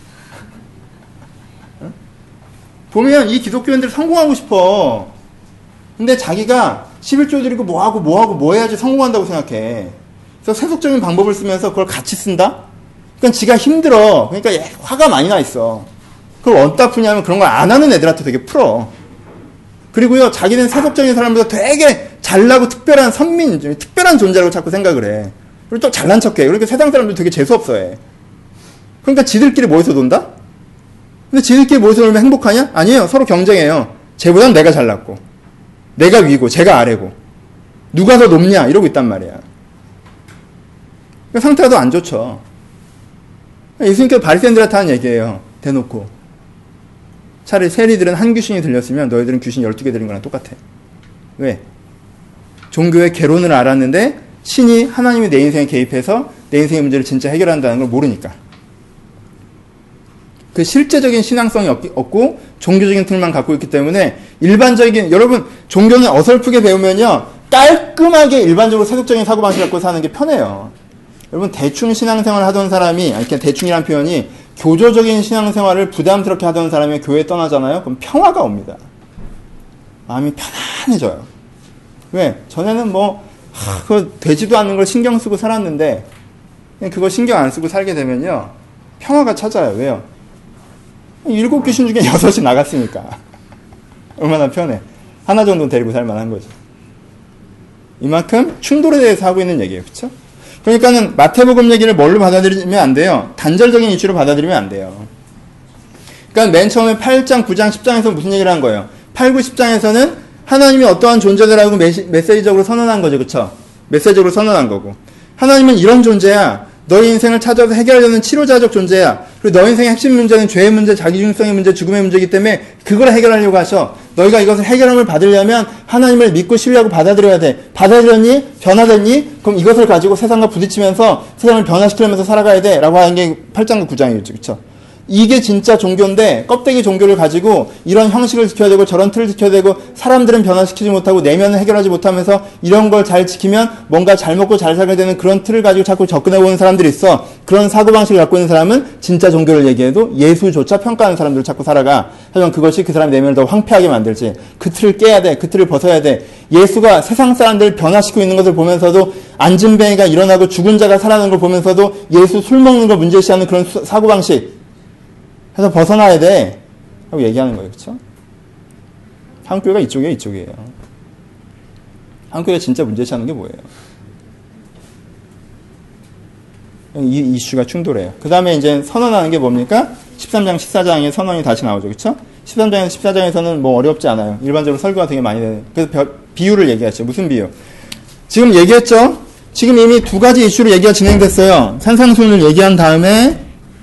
응? 보면 이 기독교인들 성공하고 싶어. 근데 자기가 십일조 드리고 뭐하고 뭐하고 뭐 해야지 성공한다고 생각해. 그래서 세속적인 방법을 쓰면서 그걸 같이 쓴다? 그러니까 지가 힘들어. 그러니까 화가 많이 나 있어. 그걸 어디다 푸냐면 그런 걸 안 하는 애들한테 되게 풀어. 그리고요, 자기는 세속적인 사람보다 되게 잘나고 특별한 선민, 특별한 존재라고 자꾸 생각을 해. 그리고 또 잘난 척해. 그러니까 세상 사람들 되게 재수없어 해. 그러니까 지들끼리 모여서 논다? 근데 지들끼리 모여서 놀면 행복하냐? 아니에요. 서로 경쟁해요. 쟤보단 내가 잘났고. 내가 위고, 제가 아래고. 누가 더 높냐? 이러고 있단 말이야. 그러니까 상태가 더 안 좋죠. 예수님께서 바리새인들한테 하는 얘기예요. 대놓고. 차라리 세리들은 한 귀신이 들렸으면 너희들은 귀신 열두 개 들린 거랑 똑같아. 왜? 종교의 개론을 알았는데 신이 하나님이 내 인생에 개입해서 내 인생의 문제를 진짜 해결한다는 걸 모르니까. 그 실제적인 신앙성이 없고 종교적인 틀만 갖고 있기 때문에 일반적인, 여러분 종교는 어설프게 배우면요 깔끔하게 일반적으로 세속적인 사고방식 갖고 사는 게 편해요. 여러분 대충 신앙생활을 하던 사람이, 아니 그냥 대충이란 표현이 교조적인 신앙생활을 부담스럽게 하던 사람이 교회에 떠나잖아요. 그럼 평화가 옵니다. 마음이 편안해져요. 왜? 전에는 뭐 하, 그거 되지도 않는 걸 신경 쓰고 살았는데 그냥 그거 신경 안 쓰고 살게 되면요 평화가 찾아요. 왜요? 일곱 귀신 중에 여섯이 나갔으니까 얼마나 편해. 하나 정도는 데리고 살만한 거죠. 이만큼 충돌에 대해서 하고 있는 얘기예요. 그렇죠? 그러니까는 마태복음 얘기를 뭘로 받아들이면 안 돼요? 단절적인 이슈로 받아들이면 안 돼요. 그러니까 맨 처음에 팔 장, 구 장, 십 장에서 무슨 얘기를 한 거예요? 팔, 구, 십 장에서는 하나님이 어떠한 존재라고 메시, 메시지적으로 선언한 거죠. 그쵸? 메시지적으로 선언한 거고. 하나님은 이런 존재야. 너희 인생을 찾아서 해결하려는 치료자적 존재야. 그리고 너희 인생의 핵심 문제는 죄의 문제, 자기중심성의 문제, 죽음의 문제이기 때문에 그걸 해결하려고 하셔. 너희가 이것을 해결함을 받으려면 하나님을 믿고 신뢰하고 받아들여야 돼. 받아들였니? 변화됐니? 그럼 이것을 가지고 세상과 부딪히면서 세상을 변화시키면서 살아가야 돼. 라고 하는 게 팔 장과 구 장이겠죠. 그쵸? 이게 진짜 종교인데 껍데기 종교를 가지고 이런 형식을 지켜야 되고 저런 틀을 지켜야 되고 사람들은 변화시키지 못하고 내면은 해결하지 못하면서 이런 걸 잘 지키면 뭔가 잘 먹고 잘 살게 되는 그런 틀을 가지고 자꾸 접근해보는 사람들이 있어. 그런 사고방식을 갖고 있는 사람은 진짜 종교를 얘기해도 예수조차 평가하는 사람들을 자꾸 살아가. 하지만 그것이 그 사람의 내면을 더 황폐하게 만들지. 그 틀을 깨야 돼. 그 틀을 벗어야 돼. 예수가 세상 사람들을 변화시키고 있는 것을 보면서도 안진뱅이가 일어나고 죽은 자가 살아나는 걸 보면서도 예수 술 먹는 걸 문제시하는 그런 사고방식 해서 벗어나야 돼 하고 얘기하는 거예요. 그렇죠? 한국교회가 이쪽이에요. 이쪽이에요. 한국교회가 진짜 문제시하는 게 뭐예요? 이 이슈가 충돌해요. 그 다음에 이제 선언하는 게 뭡니까? 십삼 장, 십사 장에 선언이 다시 나오죠. 그렇죠? 십삼 장에서 십사 장에서는 뭐 어렵지 않아요. 일반적으로 설교가 되게 많이 되는. 그래서 비유를 얘기하죠. 무슨 비유? 지금 얘기했죠? 지금 이미 두 가지 이슈로 얘기가 진행됐어요. 산상수훈을 얘기한 다음에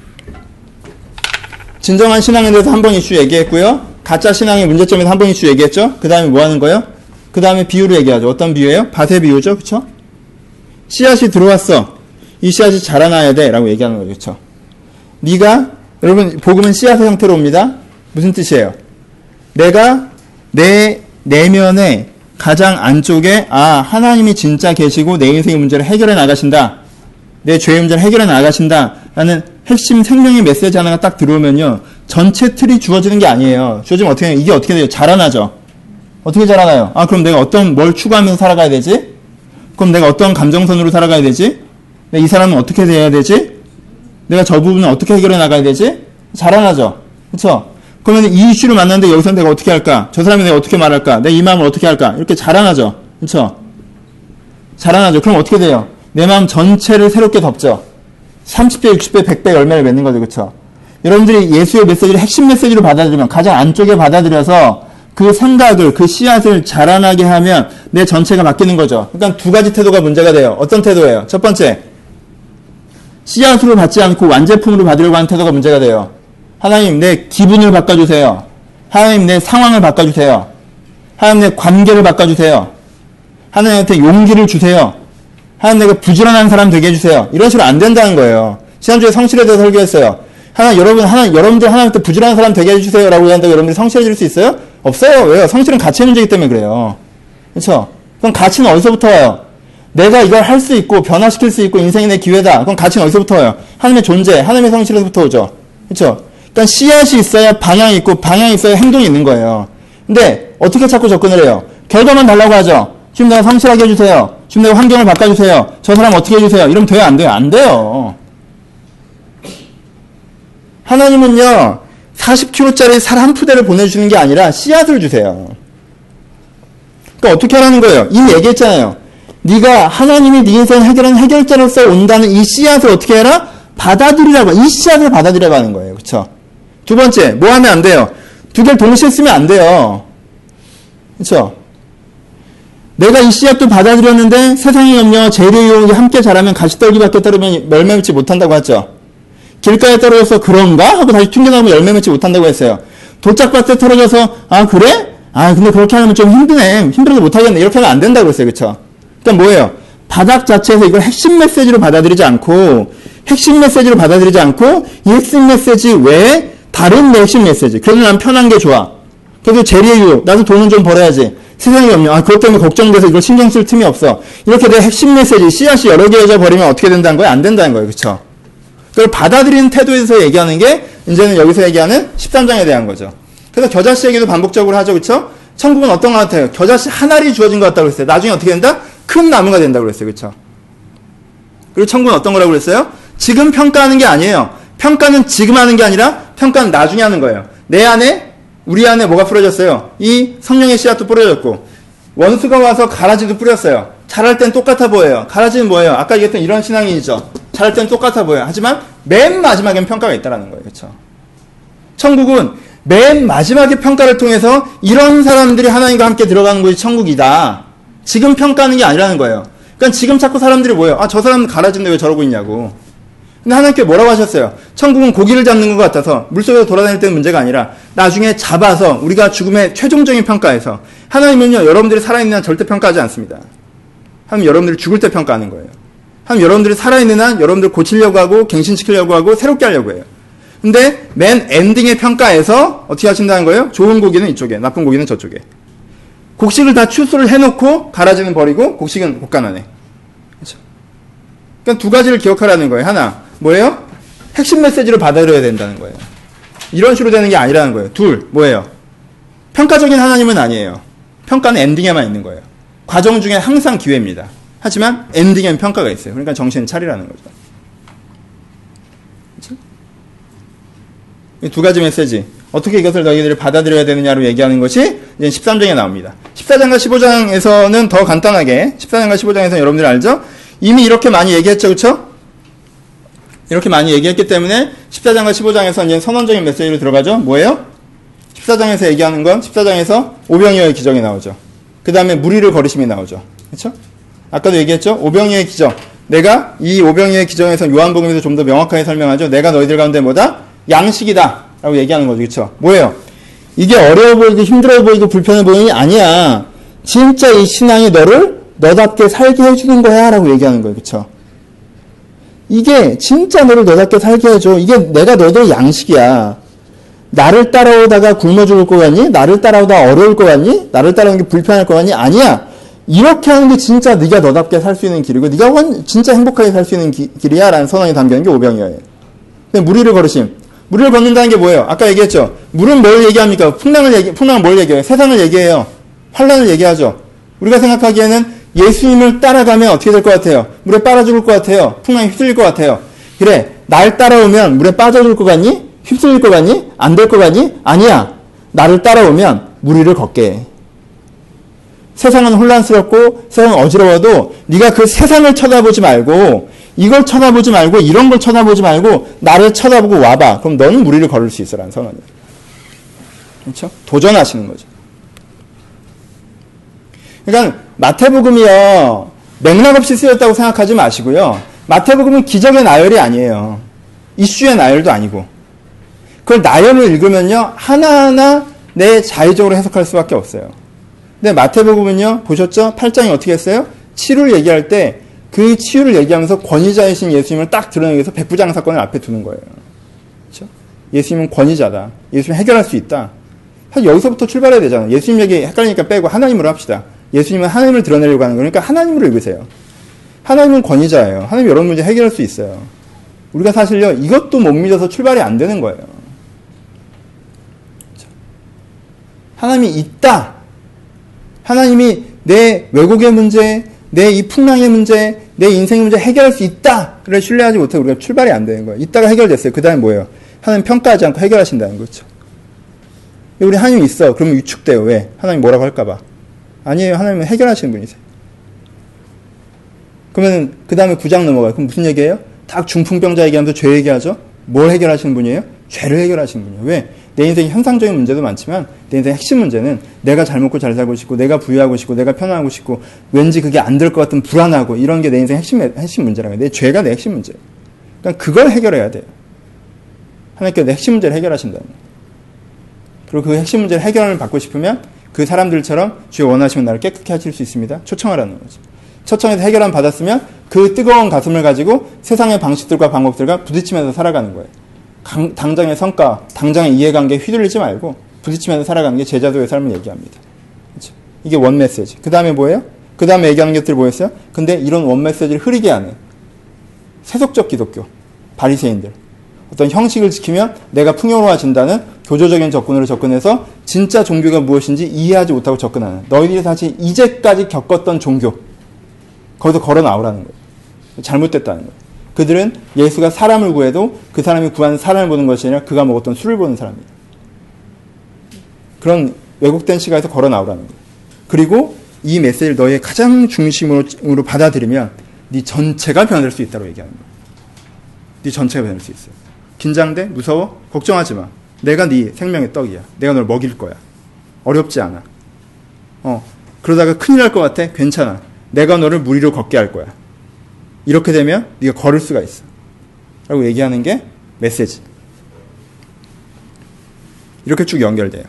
진정한 신앙에 대해서 한 번 이슈 얘기했고요. 가짜 신앙의 문제점에 대해서 한 번 이슈 얘기했죠. 그 다음에 뭐 하는 거예요? 그 다음에 비유를 얘기하죠. 어떤 비유예요? 밭의 비유죠. 그쵸? 씨앗이 들어왔어. 이 씨앗이 자라나야 돼. 라고 얘기하는 거죠. 그쵸? 네가, 여러분, 복음은 씨앗의 형태로 옵니다. 무슨 뜻이에요? 내가 내 내면에 가장 안쪽에, 아, 하나님이 진짜 계시고 내 인생의 문제를 해결해 나가신다. 내 죄의 문제를 해결해 나가신다. 라는 핵심 생명의 메시지 하나가 딱 들어오면요. 전체 틀이 주어지는 게 아니에요. 주어지면 어떻게 해요? 이게 어떻게 돼요? 자라나죠. 어떻게 자라나요? 아, 그럼 내가 어떤, 뭘 추구하면서 살아가야 되지? 그럼 내가 어떤 감정선으로 살아가야 되지? 이 사람은 어떻게 돼야 되지? 내가 저 부분은 어떻게 해결해 나가야 되지? 자라나죠. 그쵸? 그러면 이 이슈를 만났는데 여기서 내가 어떻게 할까? 저 사람이 내가 어떻게 말할까? 내 이 마음을 어떻게 할까? 이렇게 자라나죠. 그쵸? 자라나죠. 그럼 어떻게 돼요? 내 마음 전체를 새롭게 덮죠. 삼십 배, 육십 배, 백 배 열매를 맺는 거죠. 그쵸? 여러분들이 예수의 메시지를 핵심 메시지로 받아들이면, 가장 안쪽에 받아들여서 그 생각을, 그 씨앗을 자라나게 하면 내 전체가 바뀌는 거죠. 그러니까 두 가지 태도가 문제가 돼요. 어떤 태도예요? 첫 번째, 씨앗으로 받지 않고 완제품으로 받으려고 하는 태도가 문제가 돼요. 하나님, 내 기분을 바꿔주세요. 하나님, 내 상황을 바꿔주세요. 하나님, 내 관계를 바꿔주세요. 하나님한테 용기를 주세요. 하나님, 내가 부지런한 사람 되게 해주세요. 이런 식으로 안 된다는 거예요. 지난주에 성실에 대해서 설교했어요. 하나, 여러분, 하나, 여러분들 하나님한테 부지런한 사람 되게 해주세요. 라고 한다고 여러분들이 성실해질 수 있어요? 없어요. 왜요? 성실은 가치의 문제이기 때문에 그래요. 그렇죠? 그럼 가치는 어디서부터 와요? 내가 이걸 할 수 있고 변화시킬 수 있고 인생이 내 기회다. 그럼 가치는 어디서부터 와요? 하나님의 존재, 하나님의 성실에서부터 오죠. 그렇죠? 그러니까 씨앗이 있어야 방향이 있고 방향이 있어야 행동이 있는 거예요. 근데 어떻게 자꾸 접근을 해요? 결과만 달라고 하죠. 지금 내가 성실하게 해주세요. 지금 내가 환경을 바꿔주세요. 저 사람 어떻게 해주세요. 이러면 돼요? 안 돼요? 안 돼요. 하나님은요, 사십 킬로그램짜리 살 한 푸대를 보내주시는 게 아니라 씨앗을 주세요. 그러니까 어떻게 하라는 거예요? 이미 얘기했잖아요. 네가 하나님이 네 인생 해결한 해결자로서 온다는 이 씨앗을 어떻게 해라? 받아들이라고, 이 씨앗을 받아들이라고 하는 거예요. 그렇죠? 두 번째, 뭐 하면 안 돼요? 두 개를 동시에 쓰면 안 돼요. 그렇죠? 내가 이 씨앗도 받아들였는데 세상의 염려, 재료의 유혹이 함께 자라면 가시떨기밖에 따르면 열매 맺지 못한다고 하죠. 길가에 떨어져서 그런가? 하고 다시 튕겨나오면 열매 맺지 못한다고 했어요. 도짝밭에 떨어져서 아 그래? 아 근데 그렇게 하면 좀 힘드네. 힘들어서 못하겠네. 이렇게 하면 안 된다고 했어요. 그렇죠? 그러니까 뭐예요? 바닥 자체에서 이걸 핵심 메시지로 받아들이지 않고 핵심 메시지로 받아들이지 않고 이 핵심 메시지 외에 다른 핵심 메시지. 그래도 난 편한 게 좋아. 그래도 재리의 유혹. 나도 돈은 좀 벌어야지. 세상이 염려. 아 그것 때문에 걱정돼서 이걸 신경 쓸 틈이 없어. 이렇게 내 핵심 메시지 씨앗이 여러 개여져 버리면 어떻게 된다는 거예요? 안 된다는 거예요. 그렇죠? 그걸 받아들이는 태도에서 얘기하는 게 이제는 여기서 얘기하는 십삼 장에 대한 거죠. 그래서 겨자씨 얘기도 반복적으로 하죠. 그렇죠? 천국은 어떤 것 같아요? 겨자씨 한 알이 주어진 것 같다고 그랬어요. 나중에 어떻게 된다? 큰 나무가 된다고 그랬어요. 그렇죠? 그리고 천국은 어떤 거라고 그랬어요? 지금 평가하는 게 아니에요. 평가는 지금 하는 게 아니라 평가는 나중에 하는 거예요. 내 안에 우리 안에 뭐가 뿌려졌어요? 이 성령의 씨앗도 뿌려졌고 원수가 와서 가라지도 뿌렸어요. 자랄 땐 똑같아 보여요. 가라지는 뭐예요? 아까 얘기했던 이런 신앙이죠. 자랄 땐 똑같아 보여요. 하지만 맨 마지막엔 평가가 있다라는 거예요. 그렇죠? 천국은 맨 마지막에 평가를 통해서 이런 사람들이 하나님과 함께 들어가는 곳이 천국이다. 지금 평가하는 게 아니라는 거예요. 그러니까 지금 자꾸 사람들이 뭐예요? 아, 저 사람은 가라지인데 왜 저러고 있냐고. 근데 하나님께 뭐라고 하셨어요? 천국은 고기를 잡는 것 같아서 물속에서 돌아다닐 때는 문제가 아니라 나중에 잡아서 우리가 죽음의 최종적인 평가에서 하나님은요 여러분들이 살아있는 한 절대 평가하지 않습니다. 하나님 여러분들이 죽을 때 평가하는 거예요. 하나님 여러분들이 살아있는 한 여러분들 고치려고 하고 갱신시키려고 하고 새롭게 하려고 해요. 근데 맨 엔딩의 평가에서 어떻게 하신다는 거예요? 좋은 고기는 이쪽에 나쁜 고기는 저쪽에. 곡식을 다 추수를 해놓고 가라지는 버리고 곡식은 볶아내네. 그렇죠? 그러니까 두 가지를 기억하라는 거예요. 하나 뭐예요? 핵심 메시지를 받아들여야 된다는 거예요. 이런 식으로 되는 게 아니라는 거예요. 둘 뭐예요? 평가적인 하나님은 아니에요. 평가는 엔딩에만 있는 거예요. 과정 중에 항상 기회입니다. 하지만 엔딩엔 평가가 있어요. 그러니까 정신을 차리라는 거죠. 그렇죠? 이 두 가지 메시지 어떻게 이것을 너희들이 받아들여야 되느냐로 얘기하는 것이 이제 십삼 장에 나옵니다. 십사 장과 십오 장에서는 더 간단하게 십사 장과 십오 장에서는 여러분들 알죠? 이미 이렇게 많이 얘기했죠. 그렇죠? 이렇게 많이 얘기했기 때문에 십사 장과 십오 장에서 이제 선언적인 메시지로 들어가죠. 뭐예요? 십사 장에서 얘기하는 건 십사 장에서 오병이어의 기적이 나오죠. 그 다음에 무리를 거르심이 나오죠. 그렇죠? 아까도 얘기했죠? 오병이어의 기적. 내가 이 오병이어의 기적에서 요한복음에서 좀 더 명확하게 설명하죠. 내가 너희들 가운데 뭐다? 양식이다. 라고 얘기하는 거죠. 그렇죠? 뭐예요? 이게 어려워 보이고 힘들어 보이고 불편해 보이는 게 아니야. 진짜 이 신앙이 너를 너답게 살게 해주는 거야. 라고 얘기하는 거예요. 그렇죠? 이게 진짜 너를 너답게 살게 해줘. 이게 내가 너희들 양식이야. 나를 따라오다가 굶어 죽을 거 같니? 나를 따라오다가 어려울 거 같니? 나를 따라오는 게 불편할 거 같니? 아니야. 이렇게 하는 게 진짜 네가 너답게 살 수 있는 길이고 네가 원, 진짜 행복하게 살 수 있는 기, 길이야. 라는 선언이 담겨있는 게 오병이어예요. 무리를 거르심. 무리를 걷는다는 게 뭐예요? 아까 얘기했죠. 물은 뭘 얘기합니까? 풍랑을 얘기, 풍랑은 뭘 얘기해요? 세상을 얘기해요. 환란을 얘기하죠. 우리가 생각하기에는 예수님을 따라가면 어떻게 될 것 같아요? 물에 빠져 죽을 것 같아요. 풍랑에 휩쓸릴 것 같아요. 그래, 날 따라오면 물에 빠져 죽을 것 같니? 휩쓸릴 것 같니? 안 될 것 같니? 아니야. 나를 따라오면 무리를 걷게 해. 세상은 혼란스럽고 세상은 어지러워도 네가 그 세상을 쳐다보지 말고 이걸 쳐다보지 말고 이런 걸 쳐다보지 말고 나를 쳐다보고 와봐. 그럼 너는 무리를 걸을 수 있어라는 선언이에요. 그렇죠? 도전하시는 거죠. 그러니까 마태복음이요. 맥락 없이 쓰였다고 생각하지 마시고요. 마태복음은 기적의 나열이 아니에요. 이슈의 나열도 아니고. 그걸 나열을 읽으면요. 하나하나 내 자의적으로 해석할 수밖에 없어요. 근데 마태복음은요. 보셨죠? 팔 장이 어떻게 했어요? 치유를 얘기할 때 그 치유를 얘기하면서 권위자이신 예수님을 딱 드러내기 위해서 백부장 사건을 앞에 두는 거예요. 그렇죠? 예수님은 권위자다. 예수님은 해결할 수 있다. 사실 여기서부터 출발해야 되잖아요. 예수님 얘기 헷갈리니까 빼고 하나님으로 합시다. 예수님은 하나님을 드러내려고 하는 거니까 하나님으로 읽으세요. 하나님은 권위자예요. 하나님 여러 문제 해결할 수 있어요. 우리가 사실요. 이것도 못 믿어서 출발이 안 되는 거예요. 그렇죠? 하나님이 있다. 하나님이 내 왜곡의 문제, 내 이 풍랑의 문제, 내 인생의 문제 해결할 수 있다를 신뢰하지 못해 우리가 출발이 안 되는 거예요. 이따가 해결됐어요. 그 다음에 뭐예요? 하나님 평가하지 않고 해결하신다는 거죠. 우리 하나님 있어. 그러면 위축돼요. 왜? 하나님 뭐라고 할까봐. 아니에요. 하나님은 해결하시는 분이세요. 그러면 그 다음에 구 장 넘어가요. 그럼 무슨 얘기예요? 딱 중풍병자 얘기하면서 죄 얘기하죠? 뭘 해결하시는 분이에요? 죄를 해결하시는 분이에요. 왜? 내 인생에 현상적인 문제도 많지만 내 인생의 핵심 문제는 내가 잘 먹고 잘 살고 싶고 내가 부유하고 싶고 내가 편안하고 싶고 왠지 그게 안 될 것 같은 불안하고 이런 게 내 인생의 핵심, 핵심 문제라는 거예요. 내 죄가 내 핵심 문제예요. 그러니까 그걸 해결해야 돼요. 하나님께서 내 핵심 문제를 해결하신다는 거예요. 그리고 그 핵심 문제를 해결을 받고 싶으면 그 사람들처럼 주여 원하시면 나를 깨끗게 하실 수 있습니다. 초청하라는 거죠. 초청해서 해결함 받았으면 그 뜨거운 가슴을 가지고 세상의 방식들과 방법들과 부딪히면서 살아가는 거예요. 강, 당장의 성과, 당장의 이해관계에 휘둘리지 말고 부딪히면서 살아가는 게 제자도의 삶을 얘기합니다. 그렇죠? 이게 원 메시지. 그 다음에 뭐예요? 그 다음에 얘기하는 것들이 뭐였어요? 근데 이런 원 메시지를 흐리게 하는 세속적 기독교, 바리새인들. 어떤 형식을 지키면 내가 풍요로워진다는 교조적인 접근으로 접근해서 진짜 종교가 무엇인지 이해하지 못하고 접근하는 너희들이 사실 이제까지 겪었던 종교 거기서 걸어 나오라는 거예요. 잘못됐다는 거예요. 그들은 예수가 사람을 구해도 그 사람이 구하는 사람을 보는 것이 아니라 그가 먹었던 술을 보는 사람이에요. 그런 왜곡된 시각에서 걸어 나오라는 거예요. 그리고 이 메시지를 너의 가장 중심으로 받아들이면 네 전체가 변할 수 있다고 얘기하는 거예요. 네 전체가 변할 수 있어요. 긴장돼? 무서워? 걱정하지 마. 내가 네 생명의 떡이야. 내가 널 먹일 거야. 어렵지 않아. 어, 그러다가 큰일 날 것 같아? 괜찮아. 내가 너를 무리로 걷게 할 거야. 이렇게 되면 네가 걸을 수가 있어. 라고 얘기하는 게 메시지. 이렇게 쭉 연결돼요.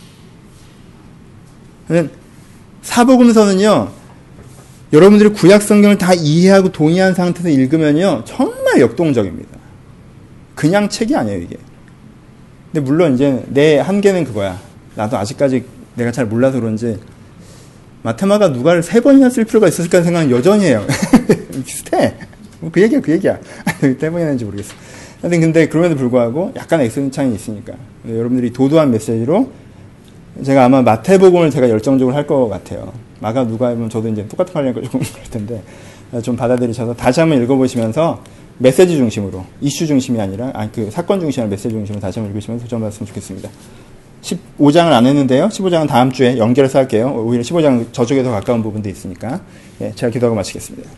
사복음서는요, 여러분들이 구약 성경을 다 이해하고 동의한 상태에서 읽으면요, 정말 역동적입니다. 그냥 책이 아니에요, 이게. 근데 물론 이제 내 한계는 그거야. 나도 아직까지 내가 잘 몰라서 그런지 마테마가 누가를 세 번이나 쓸 필요가 있었을까 생각은 여전히 해요. 비슷해. 그 얘기야, 그 얘기야. 세 번이나 했는지 모르겠어. 하여튼 근데 그럼에도 불구하고 약간 액센트 차이는 있으니까 여러분들이 도도한 메시지로 제가 아마 마태복음을 제가 열정적으로 할 것 같아요. 마가 누가 하면 저도 이제 똑같은 거 하려니까 조금 그럴 텐데 좀 받아들이셔서 다시 한번 읽어보시면서 메시지 중심으로, 이슈 중심이 아니라, 아니 그 사건 중심이나 메시지 중심으로 다시 한번 읽으시면서 도전 받았으면 좋겠습니다. 십오 장을 안 했는데요. 십오 장은 다음 주에 연결해서 할게요. 오히려 십오 장 저쪽에 더 가까운 부분도 있으니까. 예, 제가 기도하고 마치겠습니다.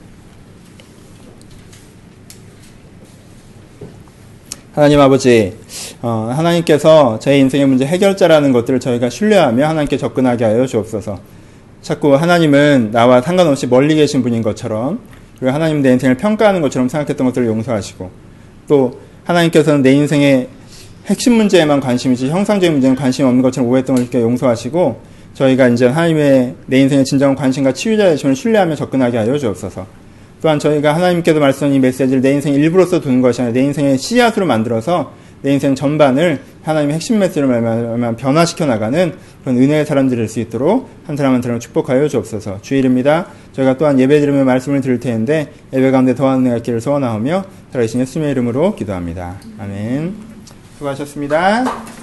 하나님 아버지, 어, 하나님께서 제 인생의 문제 해결자라는 것들을 저희가 신뢰하며 하나님께 접근하게 하여 주옵소서. 자꾸 하나님은 나와 상관없이 멀리 계신 분인 것처럼, 그리고 하나님은 내 인생을 평가하는 것처럼 생각했던 것들을 용서하시고, 또 하나님께서는 내 인생의 핵심 문제에만 관심이지 형상적인 문제는 관심이 없는 것처럼 오해했던 것을 이렇게 용서하시고, 저희가 이제 하나님의 내 인생의 진정한 관심과 치유자 되심을 신뢰하며 접근하게 하여 주옵소서. 또한 저희가 하나님께서 말씀하신 이 메시지를 내 인생의 일부로서 두는 것이 아니라 내 인생의 씨앗으로 만들어서 내 인생 전반을 하나님의 핵심 메시지로 말하면 변화시켜 나가는 그런 은혜의 사람들이 될 수 있도록 한 사람 한 사람 축복하여 주옵소서. 주일입니다. 저희가 또한 예배 드리며 말씀을 드릴 텐데 예배 가운데 더한 은혜가 있기를 소원하오며 살아계신 예수님의 이름으로 기도합니다. 아멘. 수고하셨습니다.